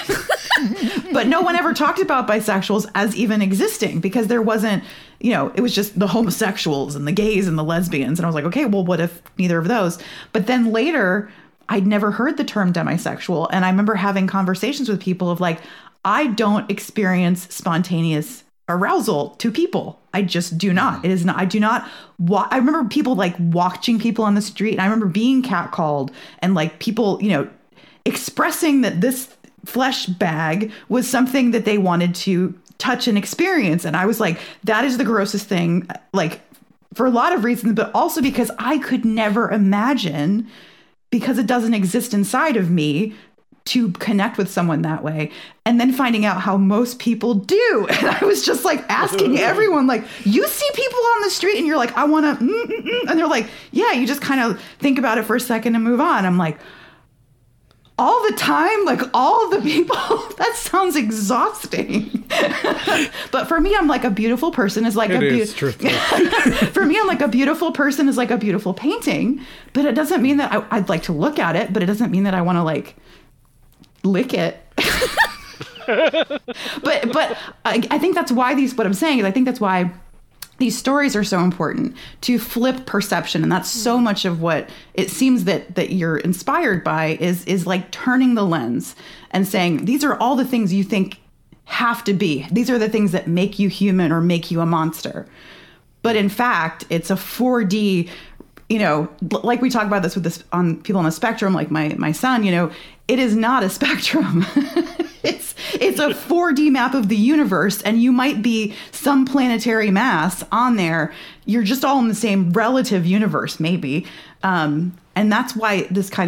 But no one ever talked about bisexuals as even existing, because there wasn't, you know, it was just the homosexuals and the gays and the lesbians. And I was like, okay, well, what if neither of those? But then later, I'd never heard the term demisexual. And I remember having conversations with people of like, I don't experience spontaneous arousal to people. I just do not. It is not. I do not. Wa- I remember people like watching people on the street, and I remember being catcalled and like people, you know, expressing that this flesh bag was something that they wanted to touch and experience. And I was like, that is the grossest thing, like for a lot of reasons, but also because I could never imagine, because it doesn't exist inside of me, to connect with someone that way. And then finding out how most people do. And I was just like asking everyone, like, you see people on the street and you're like, I want to, mm, mm, mm. And they're like, yeah, you just kind of think about it for a second and move on. I'm like, all the time, like all the people, that sounds exhausting. But for me, I'm like, a beautiful person is like it a beautiful. For me, I'm like, a beautiful person is like a beautiful painting. But it doesn't mean that I, I'd like to look at it, but it doesn't mean that I want to like lick it. but but I, I think that's why these, what I'm saying is I think that's why these stories are so important, to flip perception. And that's so much of what it seems that that you're inspired by is is like turning the lens and saying, these are all the things you think have to be. These are the things that make you human or make you a monster. But in fact, it's a four D, you know, like we talk about this with this on people on the spectrum, like my my son, you know, it is not a spectrum. It's it's a four D map of the universe, and you might be some planetary mass on there. You're just all in the same relative universe, maybe. Um, and that's why this kind of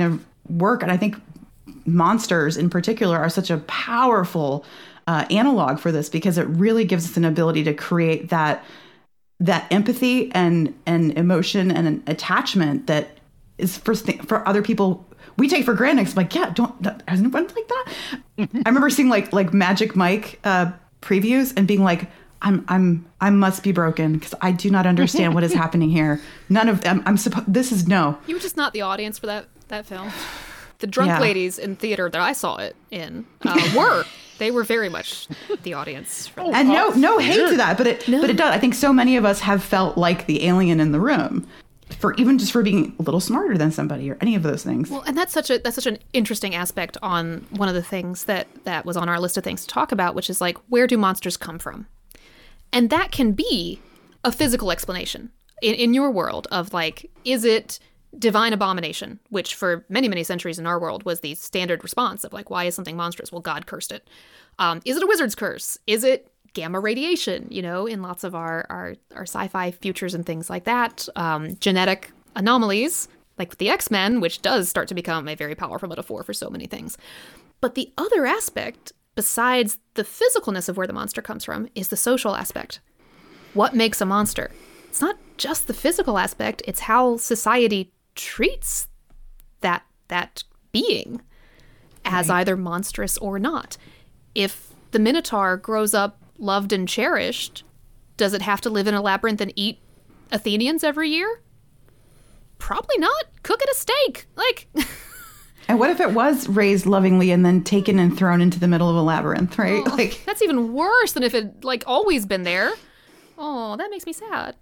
work. And I think monsters in particular are such a powerful uh, analog for this, because it really gives us an ability to create that that empathy and and emotion and an attachment that is for for other people we take for granted. It's like, yeah, don't has anyone like that? I remember seeing like like Magic Mike uh, previews and being like, I'm I'm I must be broken because I do not understand what is happening here. None of them. I'm supposed. This is no. You were just not the audience for that that film. The drunk Yeah. ladies in theater that I saw it in uh, were. They were very much the audience for that. And no no hate to that, but it No. but it does. I think so many of us have felt like the alien in the room, for even just for being a little smarter than somebody or any of those things. Well, and that's such a that's such an interesting aspect on one of the things that that was on our list of things to talk about, which is like, where do monsters come from? And that can be a physical explanation in, in your world of like, is it divine abomination, which for many, many centuries in our world was the standard response of like, why is something monstrous? Well, God cursed it. Um, is it a wizard's curse? Is it gamma radiation? You know, in lots of our, our, our sci-fi futures and things like that, um, genetic anomalies, like with the X-Men, which does start to become a very powerful metaphor for so many things. But the other aspect, besides the physicalness of where the monster comes from, is the social aspect. What makes a monster? It's not just the physical aspect, it's how society treats that that being as Right. either monstrous or not. If the Minotaur grows up loved and cherished, does it have to live in a labyrinth and eat Athenians every year? Probably not. Cook it a steak. Like, And what if it was raised lovingly and then taken and thrown into the middle of a labyrinth, right? oh, Like, that's even worse than if it like always been there. Oh, that makes me sad.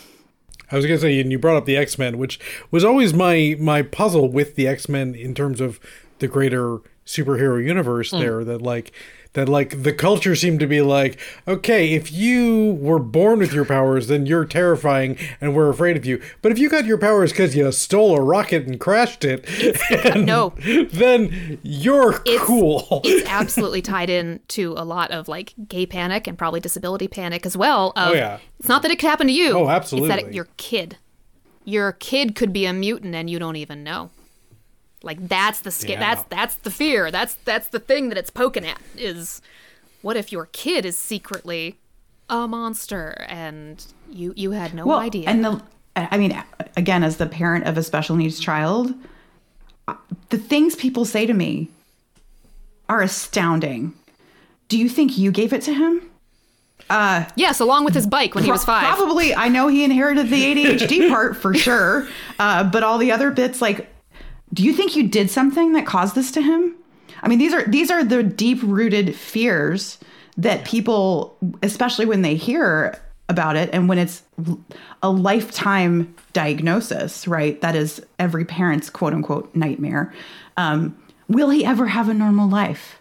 I was gonna say, and you brought up the X-Men, which was always my my puzzle with the X-Men in terms of the greater superhero universe. There, that like that like the culture seemed to be like, okay, if you were born with your powers, then you're terrifying and we're afraid of you. But if you got your powers because you stole a rocket and crashed it, and no. then you're It's- cool. It's absolutely tied in to a lot of like gay panic and probably disability panic as well. Of, Oh, yeah. It's not that it could happen to you. Oh, It's that absolutely. it, your kid, your kid could be a mutant and you don't even know. Like that's the sca- Yeah. that's that's the fear. That's that's the thing that it's poking at. Is what if your kid is secretly a monster and you you had no well, idea? and the, I mean, again, as the parent of a special needs child, the things people say to me are astounding. Do you think you gave it to him? yes, along with his bike when he was Pro- five. Probably. I know he inherited the A D H D part for sure. Uh, but all the other bits, like, do you think you did something that caused this to him? I mean, these are these are the deep rooted fears that people, especially when they hear about it and when it's a lifetime diagnosis, right? That is every parent's quote unquote nightmare. Um, will he ever have a normal life?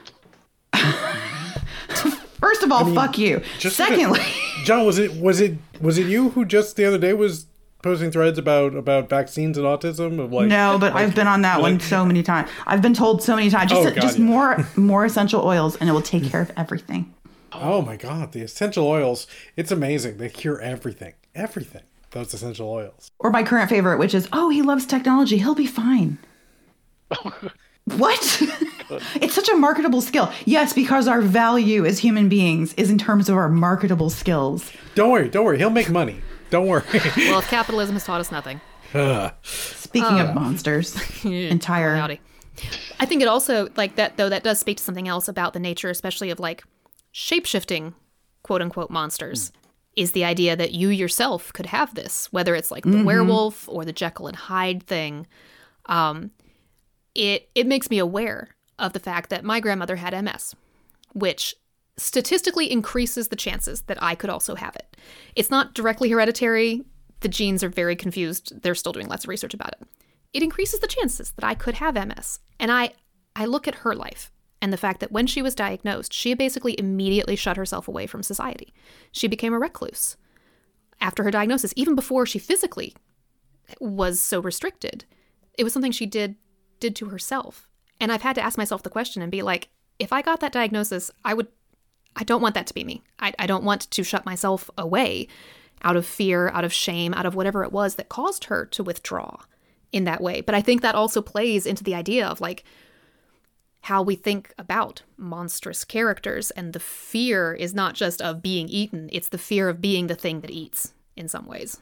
First of all, fuck you. Just Secondly, John, was it was it was it you who just the other day was posting threads about about vaccines and autism? Of like, no, but like- I've been on that one like- so many times. I've been told so many times, just, Oh, God, just yeah. more more essential oils and it will take care of everything. Oh my God, the essential oils! It's amazing. They cure everything, everything. Those essential oils. Or my current favorite, which is, oh, he loves technology. He'll be fine. What? It's such a marketable skill. Yes, because our value as human beings is in terms of our marketable skills. Don't worry, don't worry. He'll make money. Don't worry. Well, if capitalism has taught us nothing. Speaking of monsters, entire. Howdy. I think it also, like that, though, that does speak to something else about the nature, especially of like shape-shifting, quote unquote, monsters, mm. is the idea that you yourself could have this, whether it's like the mm-hmm. werewolf or the Jekyll and Hyde thing. Um, it it makes me aware of the fact that my grandmother had M S, which statistically increases the chances that I could also have it. It's not directly hereditary. The genes are very confused. They're still doing lots of research about it. It increases the chances that I could have M S. And I, I look at her life and the fact that when she was diagnosed, she basically immediately shut herself away from society. She became a recluse after her diagnosis, even before she physically was so restricted. It was something she did did to herself. And I've had to ask myself the question and be like, if I got that diagnosis, I would, I don't want that to be me. I, I don't want to shut myself away out of fear, out of shame, out of whatever it was that caused her to withdraw. in that way. But I think that also plays into the idea of like how we think about monstrous characters, and the fear is not just of being eaten, it's the fear of being the thing that eats in some ways.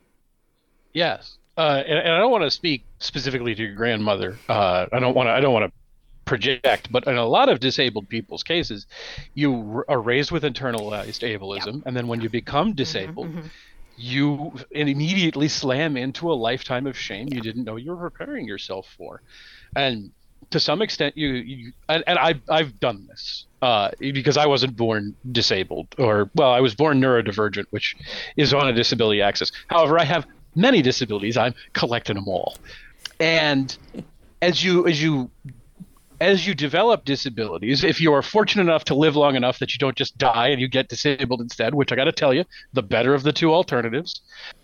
Yes. Uh, and, and I don't want to speak specifically to your grandmother. Uh, I don't want to. I don't want to project, but in a lot of disabled people's cases, you r- are raised with internalized ableism, yeah. and then when you become disabled, mm-hmm, mm-hmm. you immediately slam into a lifetime of shame yeah. you didn't know you were preparing yourself for, and to some extent, you, you and, and I I've done this uh, because I wasn't born disabled, or well, I was born neurodivergent, which is on a disability axis. However, I have many disabilities. I'm collecting them all, and as you as you as you develop disabilities, if you are fortunate enough to live long enough that you don't just die and you get disabled instead, which I got to tell you, the better of the two alternatives,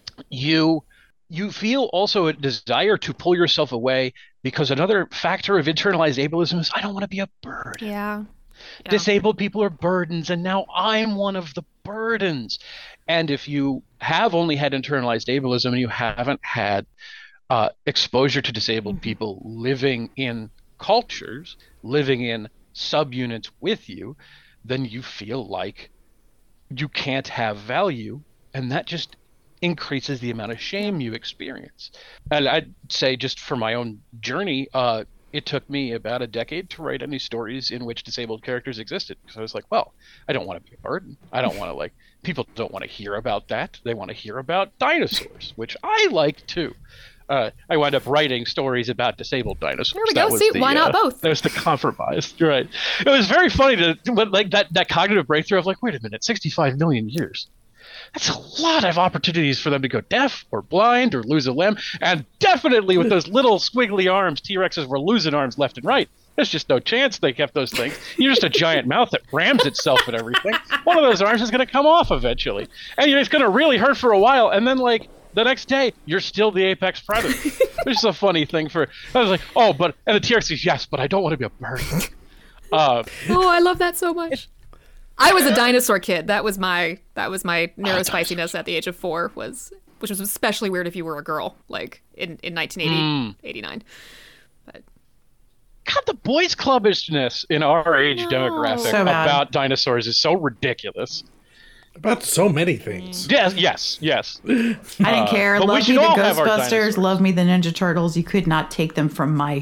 you you feel also a desire to pull yourself away, because another factor of internalized ableism is I don't want to be a burden. Yeah. yeah. Disabled people are burdens, and now I'm one of the burdens. And if you have only had internalized ableism and you haven't had uh, exposure to disabled mm-hmm. people living in cultures, living in subunits with you, then you feel like you can't have value, and that just increases the amount of shame you experience. And I'd say, just for my own journey, uh, it took me about a decade to write any stories in which disabled characters existed, because I was like, well, I don't want to be a burden. I don't want to, like, people don't want to hear about that. They want to hear about dinosaurs, which I like too. Uh, I wound up writing stories about disabled dinosaurs. There we go. See, the, why not uh, both? That was the compromise. Right. It was very funny to, but like that, that cognitive breakthrough of like, wait a minute, sixty-five million years. That's a lot of opportunities for them to go deaf or blind or lose a limb. And definitely with those little squiggly arms, T-Rexes were losing arms left and right. There's just no chance they kept those things. You're just a giant mouth that rams itself at everything. One of those arms is going to come off eventually. And you know, it's going to really hurt for a while. And then, like, the next day, you're still the apex predator. Which is a funny thing for... I was like, oh, but... And the T-Rex says, yes, but I don't want to be a bird. Uh, oh, I love that so much. I was a dinosaur kid. That was my that was my neurospiciness at the age of four, was which was especially weird if you were a girl, like in, in nineteen eighty, mm. eighty-nine. But God, the boys' clubbishness in our age no. demographic so about dinosaurs is so ridiculous. About so many things. Yes, yes, yes. I didn't uh, care. Love me the Ghostbusters, love me the Ninja Turtles. You could not take them from my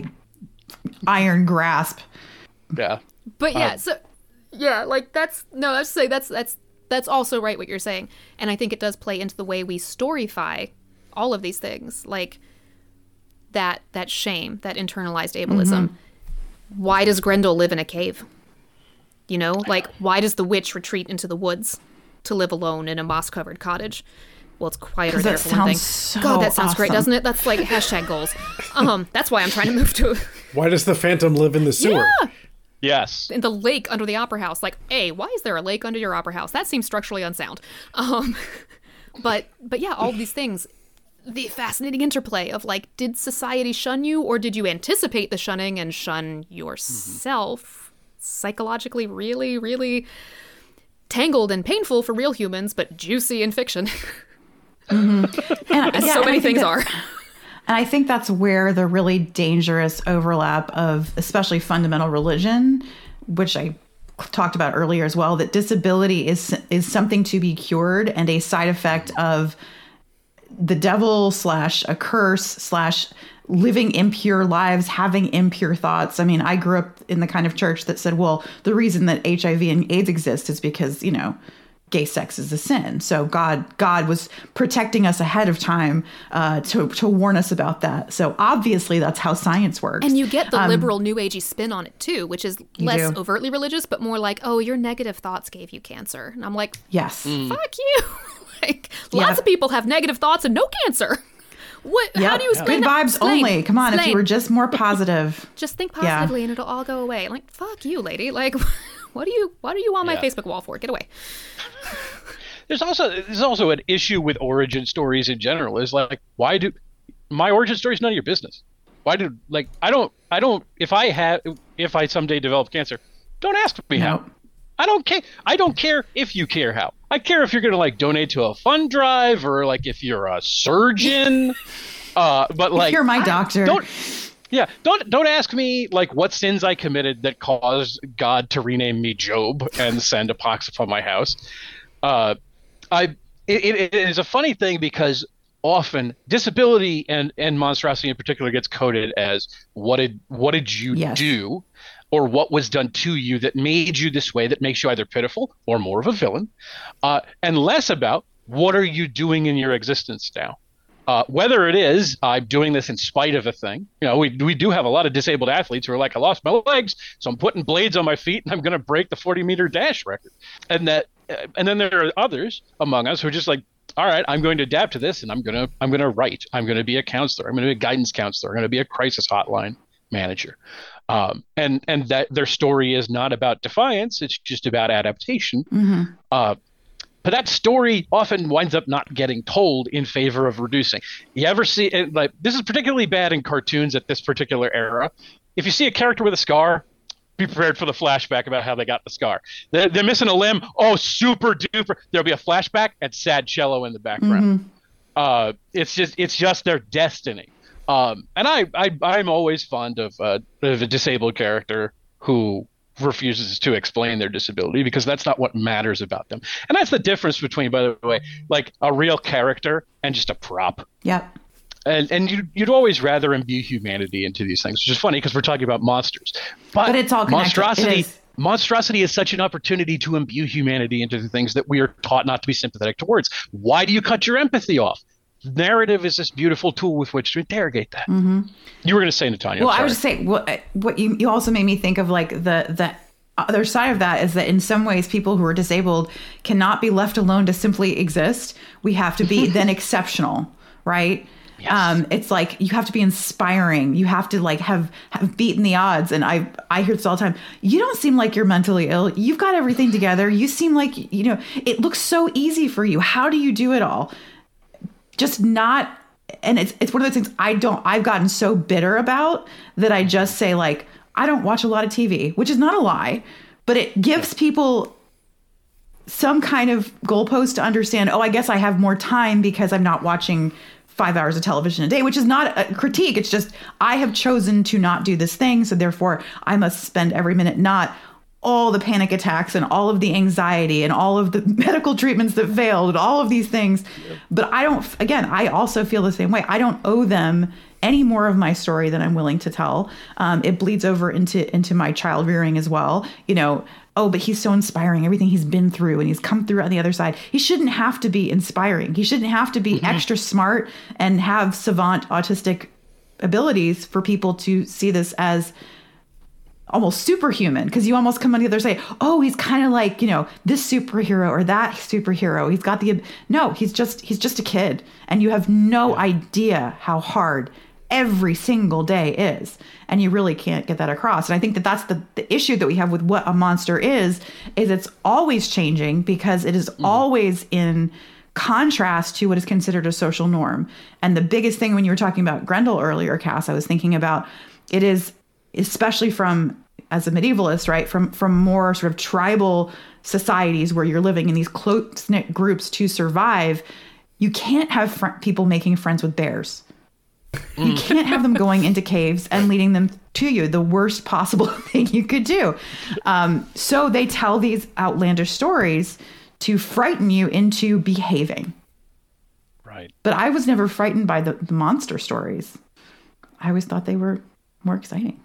iron grasp. Yeah. But yeah, um, so yeah, like that's no, that's say that's that's that's also right what you're saying. And I think it does play into the way we storyfy all of these things. Like that that shame, that internalized ableism. Mm-hmm. Why does Grendel live in a cave? You know, like why does the witch retreat into the woods to live alone in a moss-covered cottage? Well, it's quieter there for one thing. So God, that sounds awesome. Great, doesn't it? That's like hashtag goals. Um, that's why I'm trying to move to. Why does the Phantom live in the sewer? Yeah. Yes. In the lake under the opera house. Like, hey, why is there a lake under your opera house? That seems structurally unsound. Um, but but yeah, all of these things, the fascinating interplay of like, did society shun you, or did you anticipate the shunning and shun yourself? Mm-hmm. Psychologically, really, really tangled and painful for real humans, but juicy in fiction. Mm-hmm. And, As yeah, so many and things that, are. And I think that's where the really dangerous overlap of especially fundamental religion, which I talked about earlier as well, that disability is is something to be cured and a side effect of the devil slash a curse slash living impure lives, having impure thoughts. I mean, I grew up in the kind of church that said, well, the reason that H I V and AIDS exist is because, you know, gay sex is a sin. So God, God was protecting us ahead of time uh, to to warn us about that. So obviously, that's how science works. And you get the um, liberal New Agey spin on it too, which is less do. overtly religious, but more like, oh, your negative thoughts gave you cancer. And I'm like, yes, mm. fuck you. Like, lots yeah. of people have negative thoughts and no cancer. What? Yep. How do you explain Good that? vibes Explain. only. Come on, Explain. if you were just more positive. Just think positively, yeah. and it'll all go away. I'm like, fuck you, lady. Like, what do you? What are you on my yeah. Facebook wall for? Get away. There's also there's also an issue with origin stories in general. Is like, why do my origin story is none of your business? Why do like I don't I don't if I have if I someday develop cancer, don't ask me No. how. I don't care. I don't care if you care how. I care if you're gonna like donate to a fund drive or like if you're a surgeon. Uh, but like, You're my I- doctor. don't. Yeah, don't don't ask me like what sins I committed that caused God to rename me Job and send a pox upon my house. Uh, I it, it is a funny thing because often disability and, and monstrosity in particular gets coded as what did what did you Yes. do, or what was done to you that made you this way, that makes you either pitiful or more of a villain, uh, and less about what are you doing in your existence now. Uh, whether it is I'm doing this in spite of a thing, you know, we we do have a lot of disabled athletes who are like, I lost my legs, so I'm putting blades on my feet and I'm going to break the forty meter dash record. And that, uh, and then there are others among us who are just like, all right, I'm going to adapt to this, and I'm gonna I'm gonna write. I'm going to be a counselor. I'm going to be a guidance counselor. I'm going to be a crisis hotline manager. Um, and and that their story is not about defiance; it's just about adaptation. Mm-hmm. Uh, But that story often winds up not getting told in favor of reducing. You ever see it, like this is particularly bad in cartoons at this particular era. If you see a character with a scar, be prepared for the flashback about how they got the scar. They're, they're missing a limb. Oh, super duper. There'll be a flashback and sad cello in the background. Mm-hmm. Uh, it's just it's just their destiny. Um, and I, I I'm always fond of, uh, of a disabled character who refuses to explain their disability, because that's not what matters about them. And that's the difference between, by the way, like a real character and just a prop. Yep. And and you, you'd always rather imbue humanity into these things, which is funny because we're talking about monsters. But, But it's all connected. monstrosity. It is. Monstrosity is such an opportunity to imbue humanity into the things that we are taught not to be sympathetic towards. Why do you cut your empathy off? Narrative is this beautiful tool with which to interrogate that. Mm-hmm. You were going to say, Natanya. Well, I'm I was sorry. just saying, what, what you, you also made me think of, like, the, the other side of that is that in some ways people who are disabled cannot be left alone to simply exist. We have to be then exceptional, right? Yes. Um, it's like you have to be inspiring. You have to like have, have beaten the odds. And I, I hear this all the time. You don't seem like you're mentally ill. You've got everything together. You seem like, you know, it looks so easy for you. How do you do it all? Just not, and it's it's one of those things I don't, I've gotten so bitter about that I just say, like, I don't watch a lot of T V, which is not a lie, but it gives people some kind of goalpost to understand, oh, I guess I have more time because I'm not watching five hours of television a day, which is not a critique. It's just, I have chosen to not do this thing. So therefore I must spend every minute not all the panic attacks and all of the anxiety and all of the medical treatments that failed and all of these things. Yep. But I don't, again, I also feel the same way. I don't owe them any more of my story than I'm willing to tell. Um, it bleeds over into, into my child rearing as well. You know, oh, but he's so inspiring, everything he's been through and he's come through on the other side. He shouldn't have to be inspiring. He shouldn't have to be mm-hmm. extra smart and have savant autistic abilities for people to see this as almost superhuman, because you almost come on the other side. Oh, he's kind of like, you know, this superhero or that superhero. He's got the, no, he's just, he's just a kid. And you have no yeah. idea how hard every single day is. And you really can't get that across. And I think that that's the, the issue that we have with what a monster is, is it's always changing because it is mm-hmm. always in contrast to what is considered a social norm. And the biggest thing when you were talking about Grendel earlier, Cass, I was thinking about, it is, especially from, as a medievalist, right, from from more sort of tribal societies where you're living in these close-knit groups to survive, you can't have fr- people making friends with bears. You can't have them going into caves and leading them to you, the worst possible thing you could do. Um, so they tell these outlandish stories to frighten you into behaving. Right. But I was never frightened by the, the monster stories. I always thought they were more exciting.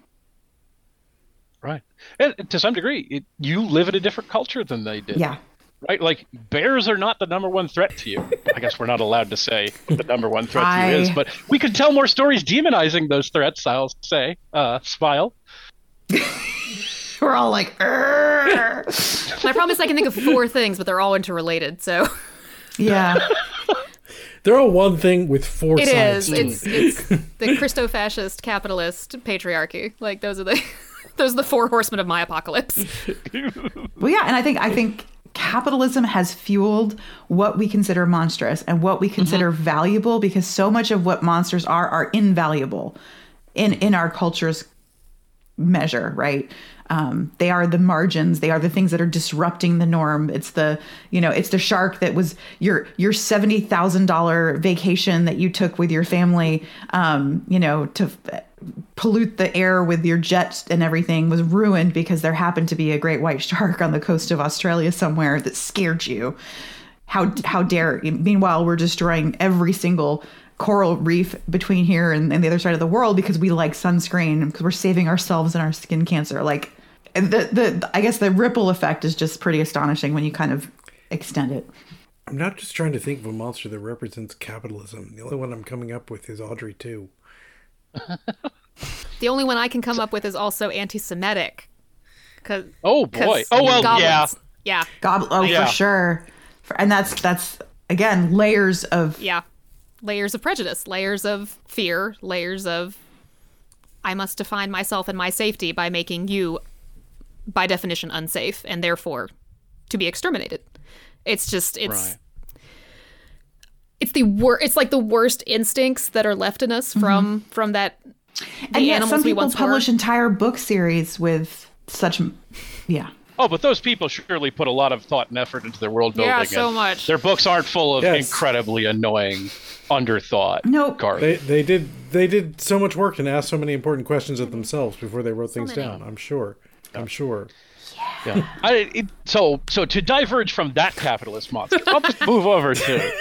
Right. And to some degree, it, you live in a different culture than they did. Yeah. Right? Like, bears are not the number one threat to you. I guess we're not allowed to say what the number one threat I... to you is, but we could tell more stories demonizing those threats, I'll say. Uh, smile. We're all like, Arr! I promise I can think of four things, but they're all interrelated, so. Yeah. They're all one thing with four it sides. It is. It's, it's the Christo-fascist, capitalist, patriarchy. Like, those are the... Those are the four horsemen of my apocalypse. Well, yeah, and I think I think capitalism has fueled what we consider monstrous and what we consider mm-hmm. valuable, because so much of what monsters are are invaluable in in our culture's measure, right? Um, they are the margins. They are the things that are disrupting the norm. It's the, you know, it's the shark that was your your seventy thousand dollars vacation that you took with your family, um, you know, to f- pollute the air with your jet and everything was ruined because there happened to be a great white shark on the coast of Australia somewhere that scared you. How how dare? Meanwhile, we're destroying every single coral reef between here and, and the other side of the world because we like sunscreen, because we're saving ourselves and our skin cancer. Like the the I guess the ripple effect is just pretty astonishing when you kind of extend it. I'm not just trying to think of a monster that represents capitalism. The only one I'm coming up with is Audrey two. The only one I can come up with is also anti-Semitic. Cause, Oh boy! 'cause Oh well, goblins. yeah. Yeah. Gob- oh, Yeah. for sure. For, and that's that's again layers of Yeah. Layers of prejudice, layers of fear, layers of I must define myself and my safety by making you, by definition, unsafe and therefore to be exterminated. It's just it's Right. it's the wor- it's like the worst instincts that are left in us from Mm-hmm. from that the and yet animals some we people once publish were. entire book series with such yeah. Oh, but those people surely put a lot of thought and effort into their world building. Yeah, so and much. Their books aren't full of Yes. incredibly annoying, underthought Nope. garbage. They they did they did so much work and asked so many important questions of themselves before they wrote things many. down. I'm sure. I'm sure. Yeah. I, it, so, so to diverge from that capitalist monster, I'll just move over to.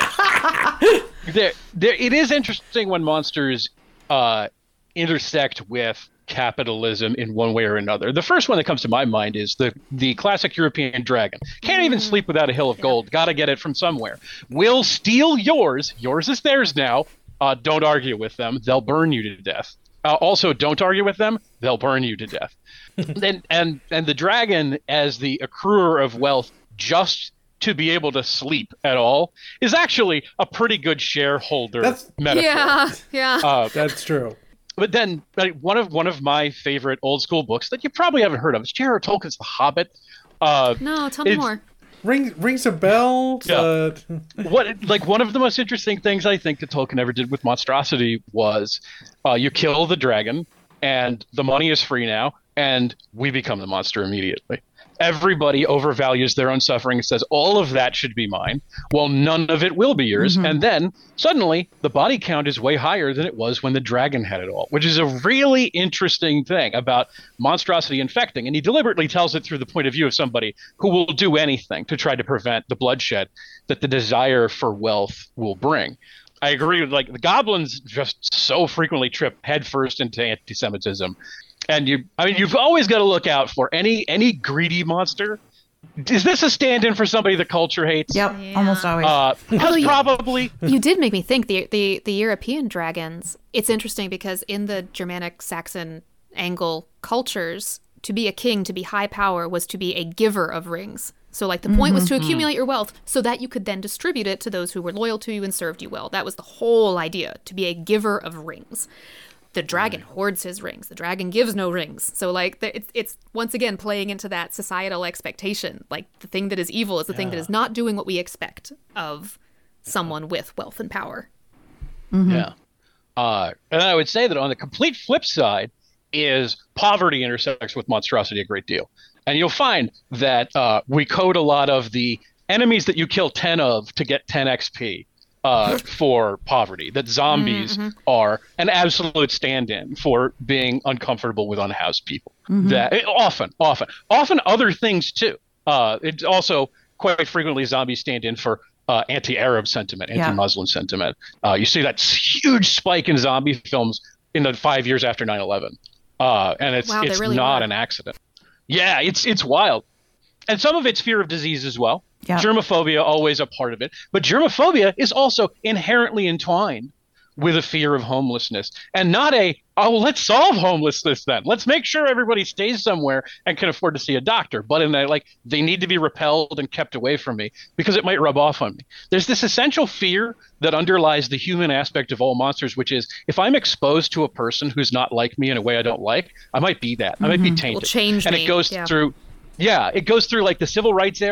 Uh, there, there. It is interesting when monsters uh, intersect with capitalism in one way or another. The first one that comes to my mind is the the classic European dragon. Can't even sleep without a hill of gold. Got to get it from somewhere. Will steal yours. Yours is theirs now. Uh, don't argue with them. They'll burn you to death. Uh, also, don't argue with them. They'll burn you to death. and, and and the dragon, as the accruer of wealth, just to be able to sleep at all, is actually a pretty good shareholder That's- metaphor. Yeah, yeah. Uh, That's true. but then like, one of one of my favorite old school books that you probably haven't heard of is J R R. Tolkien's The Hobbit. Uh, no, tell me it's- more. Ring, rings a bell. Yeah. But what like one of the most interesting things I think that Tolkien ever did with monstrosity was uh, you kill the dragon and the money is free now and we become the monster immediately. Everybody overvalues their own suffering and says all of that should be mine. Well, none of it will be yours. And then suddenly the body count is way higher than it was when the dragon had it all, which is a really interesting thing about monstrosity infecting. And he deliberately tells it through the point of view of somebody who will do anything to try to prevent the bloodshed that the desire for wealth will bring. I agree with like the goblins just so frequently trip headfirst into anti-Semitism. And you, I mean, you've always got to look out for any any greedy monster. Is this a stand-in for somebody the culture hates? Yep, Yeah. almost always. Uh, that's you- probably. You did make me think the, the the European dragons. It's interesting because in the Germanic, Saxon, Anglo cultures, to be a king, to be high power, was to be a giver of rings. So like the point was to accumulate your wealth so that you could then distribute it to those who were loyal to you and served you well. That was the whole idea, to be a giver of rings. The dragon hoards his rings. The dragon gives no rings. So like the, it's it's once again playing into that societal expectation. Like the thing that is evil is the thing that is not doing what we expect of someone with wealth and power. Yeah. Uh, and I would say that on the complete flip side is poverty intersects with monstrosity a great deal. And you'll find that uh, we code a lot of the enemies that you kill ten of to get ten X P. Uh, for poverty, that zombies Mm-hmm. are an absolute stand-in for being uncomfortable with unhoused people. That it- often, often, often other things too. Uh, it's also quite frequently zombies stand in for uh, anti-Arab sentiment, Yeah. anti-Muslim sentiment. Uh, you see that huge spike in zombie films in the five years after nine eleven, uh, and it's Wow, they it's really not were. an accident. Yeah, it's it's wild, and some of it's fear of disease as well. Yeah. Germophobia always a part of it, but germophobia is also inherently entwined with a fear of homelessness, and not a oh let's solve homelessness then let's make sure everybody stays somewhere and can afford to see a doctor, but in that like they need to be repelled and kept away from me because it might rub off on me. There's this essential fear that underlies the human aspect of all monsters, which is if I'm exposed to a person who's not like me in a way I don't like, I might be that. I might be tainted. Will change and me. it goes Yeah. through. Yeah, it goes through like the civil rights era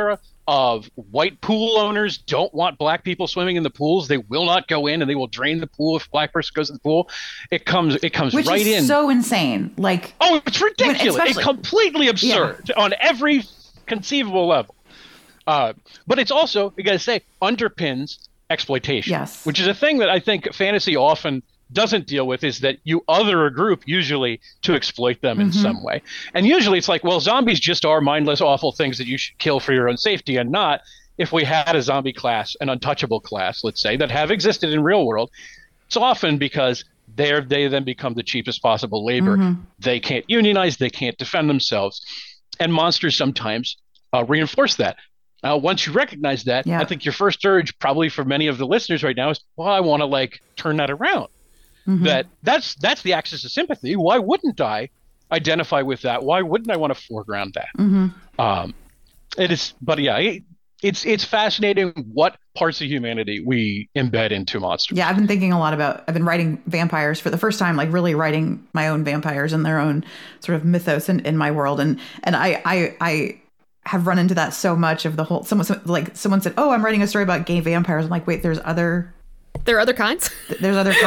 of white pool owners don't want black people swimming in the pools. They will not go in, and they will drain the pool if a black person goes in the pool. It comes it comes Which right is in. so insane. Like, oh, it's ridiculous. When, it's completely absurd yeah. on every conceivable level. Uh, but it's also, you got to say, underpins exploitation. Yes. Which is a thing that I think fantasy often doesn't deal with, is that you other a group usually to exploit them in mm-hmm. some way. And usually it's like, well, zombies just are mindless, awful things that you should kill for your own safety, and not if we had a zombie class, an untouchable class, let's say, that have existed in real world. It's often because they're, they then become the cheapest possible labor. Mm-hmm. They can't unionize, they can't defend themselves. And monsters sometimes uh, reinforce that. Now, once you recognize that, yeah. I think your first urge probably for many of the listeners right now is, well, I want to like turn that around. Mm-hmm. That that's that's the axis of sympathy. Why wouldn't I identify with that? Why wouldn't I want to foreground that? Mm-hmm. Um, it is, but yeah, it, it's it's fascinating what parts of humanity we embed into monsters. Yeah, I've been thinking a lot about. I've been writing vampires for the first time, like really writing my own vampires and their own sort of mythos in, in my world, and and I I I. have run into that so much of the whole. Someone like someone said, "Oh, I'm writing a story about gay vampires." I'm like, wait, there's other. There are other kinds. There's other.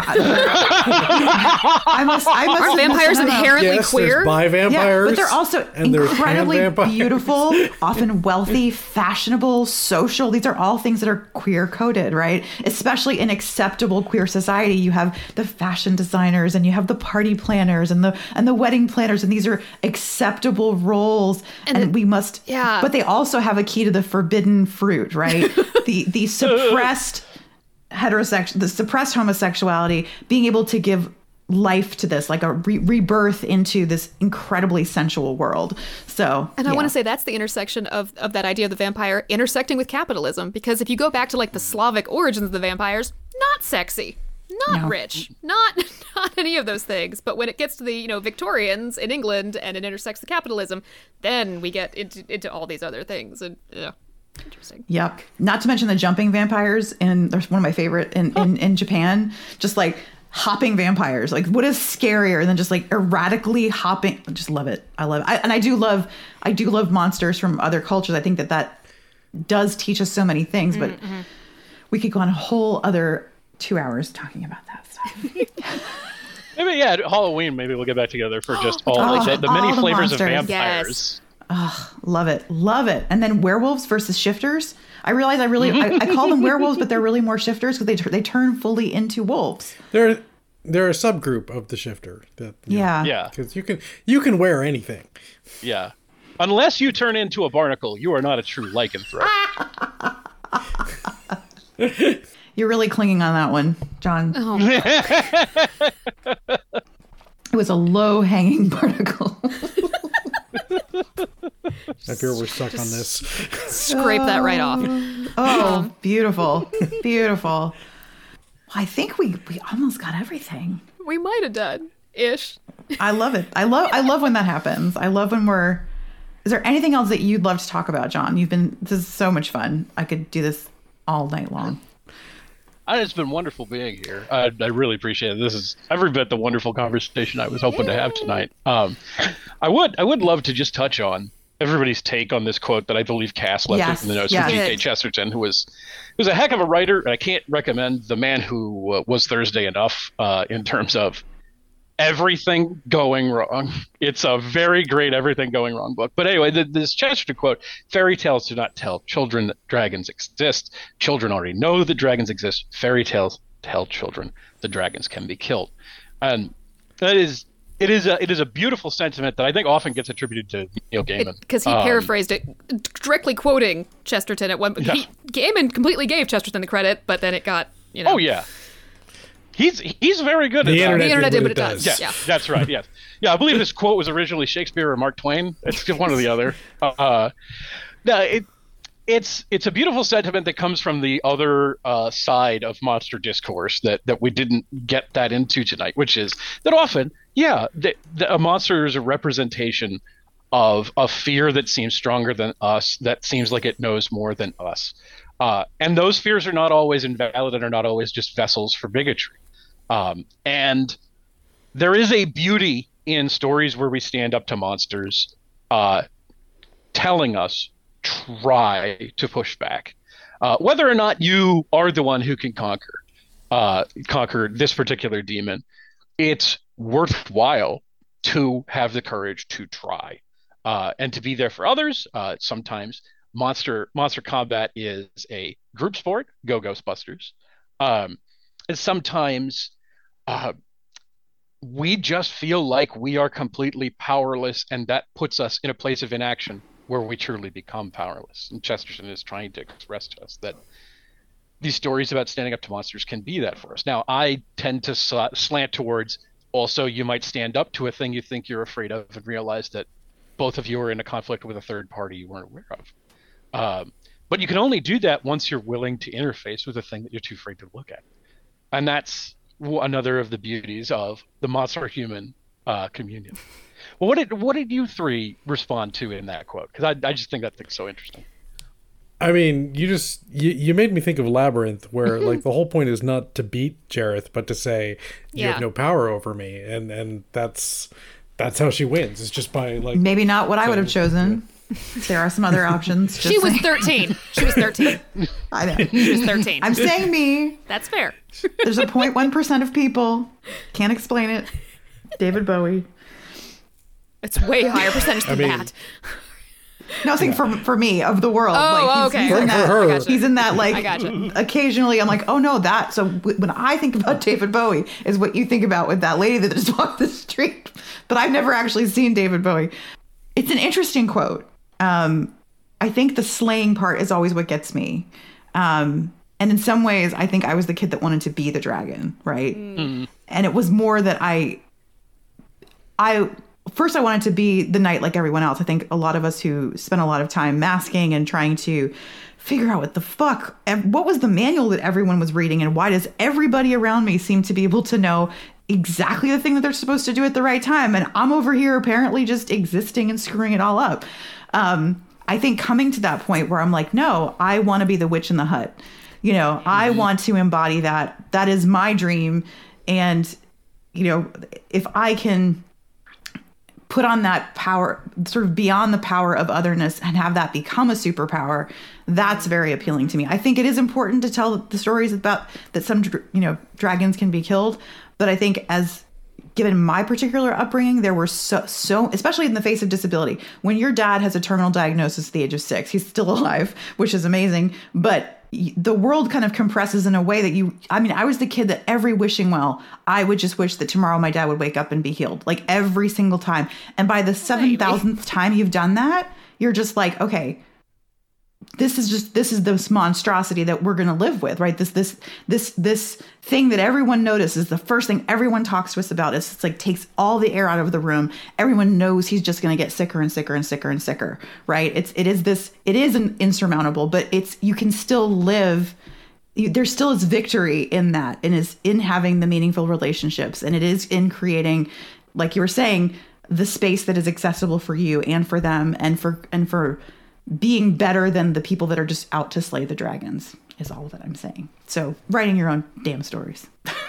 I must. I must. Are vampires inherently yes, queer? Bi vampires. Yeah, but they're also incredibly beautiful, often wealthy, fashionable, social. These are all things that are queer coded, right? Especially in acceptable queer society, you have the fashion designers and you have the party planners and the and the wedding planners, and these are acceptable roles, and, and the, we must. Yeah. But they also have a key to the forbidden fruit, right? the the suppressed. heterosexual, the suppressed homosexuality, being able to give life to this, like a re- rebirth into this incredibly sensual world. So, and yeah. I want to say that's the intersection of, of that idea of the vampire intersecting with capitalism, because if you go back to like the Slavic origins of the vampires, not sexy, not no. rich, not not any of those things. But when it gets to the, you know, Victorians in England and it intersects with capitalism, then we get into into all these other things. And yeah. Interesting. Yep. Not to mention the jumping vampires, and there's one of my favorite in, oh. in, in Japan. Just like hopping vampires. Like, what is scarier than just like erratically hopping? I just love it. I love it. I, and I do love, I do love monsters from other cultures. I think that that does teach us so many things. But mm-hmm. we could go on a whole other two hours talking about that stuff. Maybe yeah, Halloween. Maybe we'll get back together for just all oh, like the, the many the flavors monsters. of vampires. Yes. Oh, love it. Love it. And then werewolves versus shifters. I realize I really, I, I call them werewolves, but they're really more shifters because they, they turn fully into wolves. They're, they're a subgroup of the shifter. That, yeah. Know, yeah. Because you can, you can wear anything. Yeah. Unless you turn into a barnacle, you are not a true lycanthrope. You're really clinging on that one, John. Oh. It was a low-hanging barnacle. I fear we're stuck Just on this. Scrape that right off. Oh, beautiful. Beautiful. I think we, we almost got everything. We might have done ish. I love it. I love I love when that happens. I love when we're Is there anything else that you'd love to talk about, John? You've been this is so much fun. I could do this all night long. It's been wonderful being here. I, I really appreciate it. This is every bit the wonderful conversation I was hoping to have tonight. Um, I would I would love to just touch on everybody's take on this quote that I believe Cass left yes, in the notes yes. from G K Chesterton, who was who was a heck of a writer. And I can't recommend The Man Who uh, Was Thursday enough uh, in terms of everything going wrong. It's a very great everything going wrong book. But anyway, the, this Chesterton quote: "Fairy tales do not tell children that dragons exist. Children already know that dragons exist. Fairy tales tell children that dragons can be killed." And that is it is a it is a beautiful sentiment that I think often gets attributed to Neil Gaiman, because he um, paraphrased it, directly quoting Chesterton at one. Yeah. He, Gaiman completely gave Chesterton the credit, but then it got, you know. Oh yeah. He's he's very good the at internet that. The internet did did what what it does. Yeah, Yeah. that's right. Yes. Yeah, I believe this quote was originally Shakespeare or Mark Twain. It's just one or the other. Uh, no, it it's it's a beautiful sentiment that comes from the other uh, side of monster discourse that that we didn't get that into tonight, which is that often, yeah, the, the, a monster is a representation of a fear that seems stronger than us, that seems like it knows more than us. Uh, and those fears are not always invalid and are not always just vessels for bigotry. Um, and there is a beauty in stories where we stand up to monsters, uh, telling us try to push back. Uh, whether or not you are the one who can conquer uh, conquer this particular demon, it's worthwhile to have the courage to try uh, and to be there for others. Uh, sometimes monster monster combat is a group sport. Go Ghostbusters. Um, and sometimes uh, we just feel like we are completely powerless, and that puts us in a place of inaction where we truly become powerless. And Chesterton is trying to express to us that these stories about standing up to monsters can be that for us. Now, I tend to sl- slant towards also you might stand up to a thing you think you're afraid of and realize that both of you are in a conflict with a third party you weren't aware of. Um, but you can only do that once you're willing to interface with a thing that you're too afraid to look at. And that's another of the beauties of the monster-human uh, communion. Well, what did what did you three respond to in that quote? Because I I just think that thing's so interesting. I mean, you just you, you made me think of Labyrinth, where like the whole point is not to beat Jareth, but to say you Yeah. have no power over me, and and that's that's how she wins. It's just by like Maybe not what I would have chosen. There are some other options. Just She was saying. thirteen. She was thirteen. I know. She was thirteen. I'm saying me. That's fair. There's a zero point one percent of people. Can't explain it. David Bowie. It's way higher percentage than I mean- that. No, I was saying for for me of the world. Oh, like he's, okay. he's in For that. her. I gotcha. He's in that. Like I gotcha. occasionally, I'm like, oh no, that. So w- when I think about David Bowie, is what you think about with that lady that just walked the street. But I've never actually seen David Bowie. It's an interesting quote. Um, I think the slaying part is always what gets me. Um, and in some ways, I think I was the kid that wanted to be the dragon, right? Mm. And it was more that I, I first I wanted to be the knight like everyone else. I think a lot of us who spent a lot of time masking and trying to figure out what the fuck, what was the manual that everyone was reading, and why does everybody around me seem to be able to know exactly the thing that they're supposed to do at the right time, and I'm over here apparently just existing and screwing it all up. Um, I think coming to that point where I'm like, no, I want to be the witch in the hut. You know, mm-hmm. I want to embody that. That is my dream. And, you know, if I can put on that power, sort of beyond the power of otherness, and have that become a superpower, that's very appealing to me. I think it is important to tell the stories about that some, you know, dragons can be killed. But I think as given my particular upbringing, there were so, so, especially in the face of disability, when your dad has a terminal diagnosis at the age of six, he's still alive, which is amazing. But the world kind of compresses in a way that you, I mean, I was the kid that every wishing well, I would just wish that tomorrow my dad would wake up and be healed, like every single time. And by the seven thousandth time you've done that, you're just like, okay, this is just, this is this monstrosity that we're going to live with, right? This, this, this, this thing that everyone notices, the first thing everyone talks to us about is it's like takes all the air out of the room. Everyone knows he's just going to get sicker and sicker and sicker and sicker, right? It's, it is this, it is an insurmountable, but it's, you can still live. You, there still is victory in that, and is in having the meaningful relationships. And it is in creating, like you were saying, the space that is accessible for you and for them, and for, and for, being better than the people that are just out to slay the dragons is all that I'm saying. So writing your own damn stories.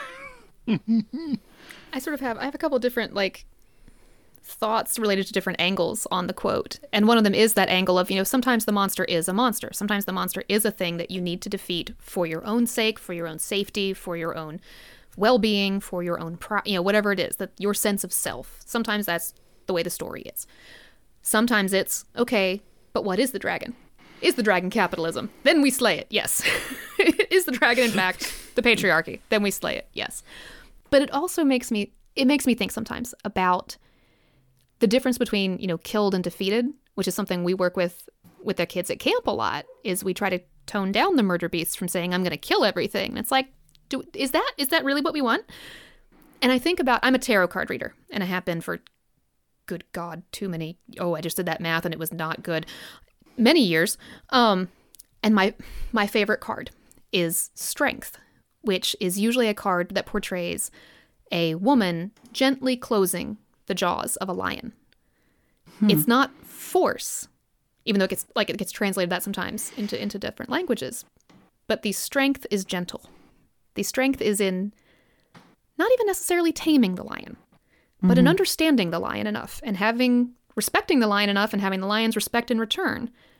I sort of have, I have a couple different like thoughts related to different angles on the quote. And one of them is that angle of, you know, sometimes the monster is a monster. Sometimes the monster is a thing that you need to defeat for your own sake, for your own safety, for your own well-being, for your own, pri- you know, whatever it is, that your sense of self. Sometimes that's the way the story is. Sometimes it's, okay, but what is the dragon? Is the dragon capitalism? Then we slay it, yes. Is the dragon, in fact, the patriarchy? Then we slay it, yes. But it also makes me, it makes me think sometimes about the difference between, you know, killed and defeated, which is something we work with with their kids at camp a lot, is we try to tone down the murder beasts from saying, I'm going to kill everything. And it's like, do, is that is that really what we want? And I think about, I'm a tarot card reader, and I have been for, good God, too many, oh, I just did that math and it was not good, many years. Um, and my my favorite card is Strength, which is usually a card that portrays a woman gently closing the jaws of a lion. Hmm. It's not force, even though it gets like it gets translated that sometimes into, into different languages. But the strength is gentle. The strength is in not even necessarily taming the lion, but in understanding the lion enough and having, respecting the lion enough and having the lion's respect in return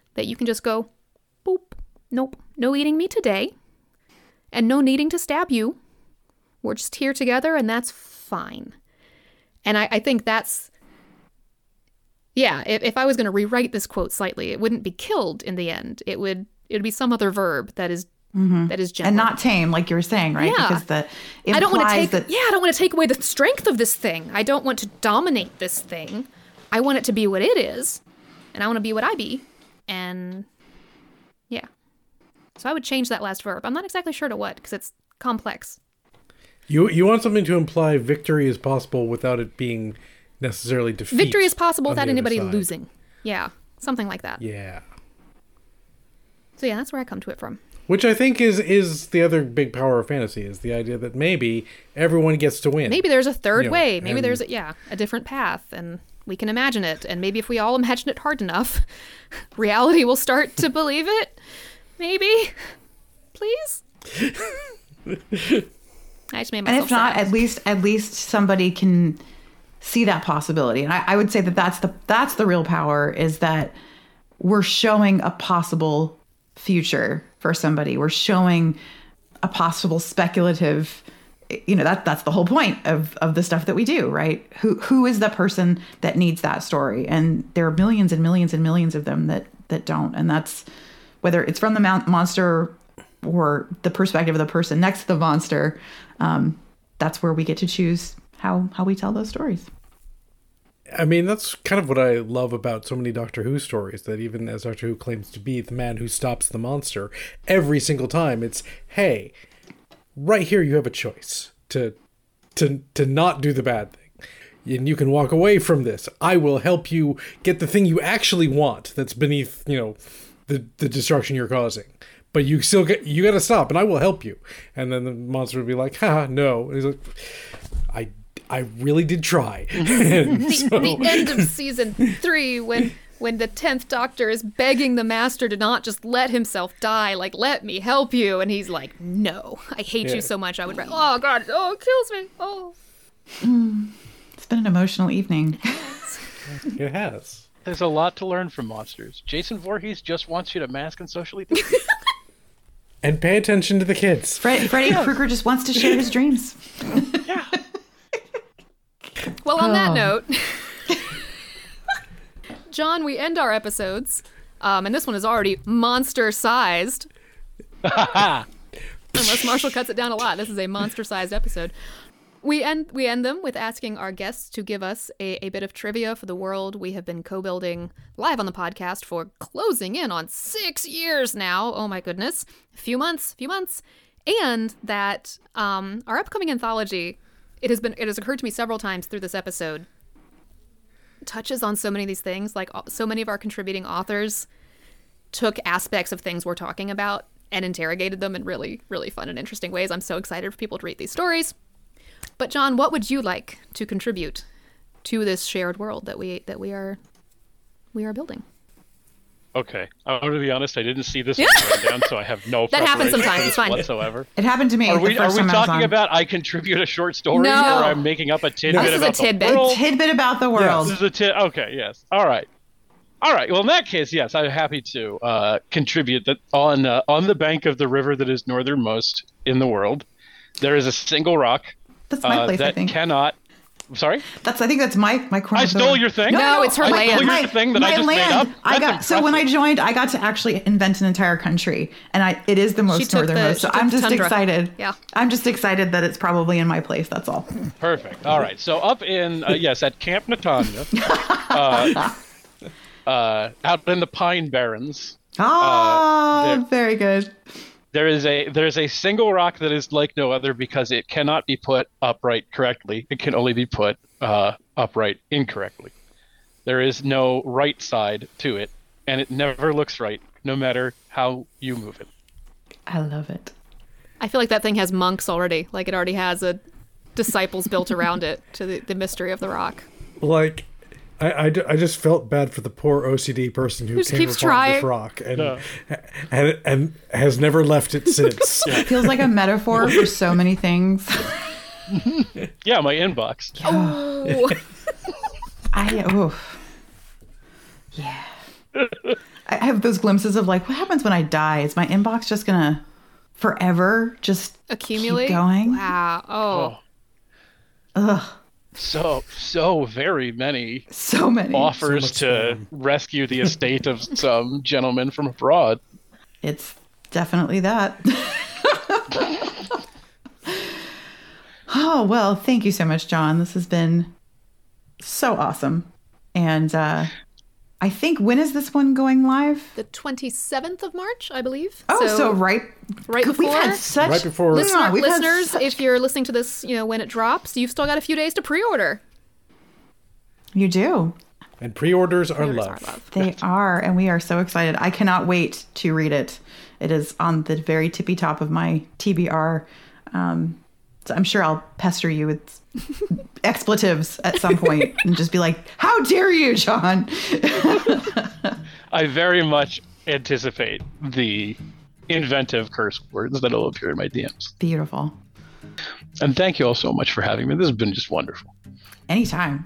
that you can just go, boop, nope, no eating me today, and no needing to stab you. We're just here together, and that's fine. And I, I think that's, yeah, if, if I was going to rewrite this quote slightly, it wouldn't be killed in the end. It would it would be some other verb that is mm-hmm. that is gentle. And not tame, like you were saying, right? Yeah. Because the I don't want to take that... yeah, I don't want to take away the strength of this thing. I don't want to dominate this thing. I want it to be what it is, and I want to be what I be. And yeah. So I would change that last verb. I'm not exactly sure to what, because it's complex. You you want something to imply victory is possible without it being necessarily defeat. Victory is possible without the anybody other side. losing. Yeah, something like that. Yeah. So yeah, that's where I come to it from. Which I think is is the other big power of fantasy, is the idea that maybe everyone gets to win. Maybe there's a third You know, way. Maybe and- there's a, yeah, a different path, and we can imagine it. And maybe if we all imagine it hard enough, reality will start to believe it. Maybe. Please? I just made myself And if not, sad. at least at least somebody can see that possibility. And I, I would say that that's the that's the real power, is that we're showing a possible future for somebody. We're showing a possible speculative, you know, that that's the whole point of of the stuff that we do, right? Who who is the person that needs that story? And there are millions and millions and millions of them that that don't. And that's whether it's from the mon- monster or the perspective of the person next to the monster. Um, that's where we get to choose how how we tell those stories. I mean, that's kind of what I love about so many Doctor Who stories, that even as Doctor Who claims to be the man who stops the monster, every single time it's, hey, right here you have a choice to to to not do the bad thing. And you can walk away from this. I will help you get the thing you actually want that's beneath, you know, the, the destruction you're causing. But you still get, you got to stop, and I will help you. And then the monster would be like, ha, no. And he's like, I I really did try. And the, so- the end of season three, when when the tenth Doctor is begging the Master to not just let himself die, like, let me help you, and he's like, no, I hate Yeah. you so much. I would, ra- oh God, oh, it kills me. Oh, It's been an emotional evening. It has. There's a lot to learn from monsters. Jason Voorhees just wants you to mask and socially distance. And pay attention to the kids. Fred, Freddy Krueger just wants to share his dreams. Yeah. well, on that Oh. note, John, we end our episodes, um, and this one is already monster-sized. Unless Marshall cuts it down a lot, this is a monster-sized episode. We end we end them with asking our guests to give us a, a bit of trivia for the world we have been co-building live on the podcast for closing in on six years now. Oh my goodness. A few months, few months. And that um, our upcoming anthology, it has been it has occurred to me several times through this episode, touches on so many of these things. Like, so many of our contributing authors took aspects of things we're talking about and interrogated them in really, really fun and interesting ways. I'm so excited for people to read these stories. But John, what would you like to contribute to this shared world that we that we are we are building? Okay. I'm going to be honest, I didn't see this one written down, so I have no That happens preparation sometimes, for it's this fine. whatsoever. It happened to me. Are the we, are first we time I was talking on. about I contribute a short story, No. or I'm making up a tidbit This is a about tidbit. the world? tidbit about the world? This is a tid. Okay, yes. All right. All right. Well, in that case, yes, I'm happy to uh, contribute that on uh, on the bank of the river that is northernmost in the world, there is a single rock That's my uh, place, I that think. cannot. I'm sorry, That's I think that's my my corner. I of the- stole your thing. No, it's her I land. stole My, your thing that my I just land. made up. I That's got so when I impressive. joined, I got to actually invent an entire country, and I it is the most took the- northernmost. she so took I'm the just tundra. excited. Yeah. I'm just excited that it's probably in my place. That's all. Perfect. All right. So up in uh, yes at Camp Natanya, uh, uh, out in the Pine Barrens, Ah, there- very good. there is a there's a single rock that is like no other because it cannot be put upright correctly. It can only be put uh, upright incorrectly. There is no right side to it, and it never looks right, no matter how you move it. I love it. I feel like that thing has monks already. Like, it already has a disciples built around it to the, the mystery of the rock. Like, I, I, I just felt bad for the poor O C D person who just came keeps upon trying. this rock and, Yeah. and and has never left it since. It feels like a metaphor for so many things. Yeah, my inbox. Oh, I oh yeah. I, I have those glimpses of like, what happens when I die? Is my inbox just gonna forever just accumulate? keep going? Wow. Oh. Ugh. So, so very many So many. offers So to much rescue the estate of some gentleman from abroad. It's definitely that. Oh, well, thank you so much, John. This has been so awesome. And uh, I think, when is this one going live? The twenty-seventh of March, I believe. Oh, so, right, right We've before? had such... Right before- Listener, Yeah, we've had listeners, such- if you're listening to this, you know, when it drops, you've still got a few days to pre-order. You do. And pre-orders are Pre-orders love. are love. They are, and we are so excited. I cannot wait to read it. It is on the very tippy top of my T B R. Um, so I'm sure I'll pester you with expletives at some point and just be like, how dare you, John? I very much anticipate the inventive curse words that will appear in my D Ms. Beautiful. And thank you all so much for having me. This has been just wonderful. Anytime.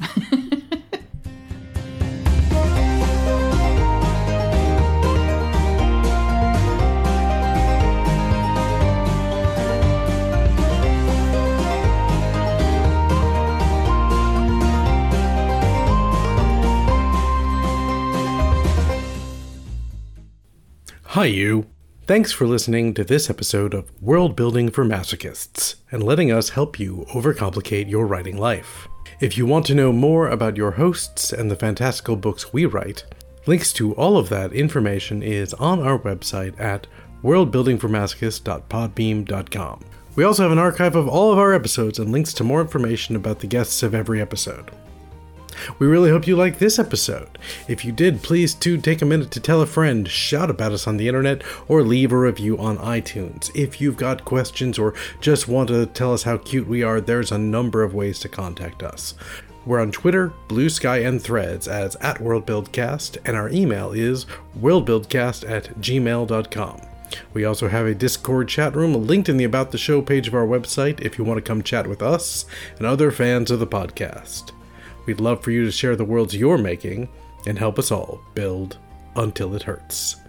Hi, you. Thanks for listening to this episode of World Building for Masochists and letting us help you overcomplicate your writing life. If you want to know more about your hosts and the fantastical books we write, links to all of that information is on our website at world building for masochists dot podbean dot com. We also have an archive of all of our episodes and links to more information about the guests of every episode. We really hope you liked this episode. If you did, please do take a minute to tell a friend, shout about us on the internet, or leave a review on iTunes. If you've got questions or just want to tell us how cute we are, there's a number of ways to contact us. We're on Twitter, Blue Sky, and Threads as at WorldBuildCast, and our email is worldbuildcast at gmail dot com. We also have a Discord chat room linked in the About the Show page of our website if you want to come chat with us and other fans of the podcast. We'd love for you to share the worlds you're making and help us all build until it hurts.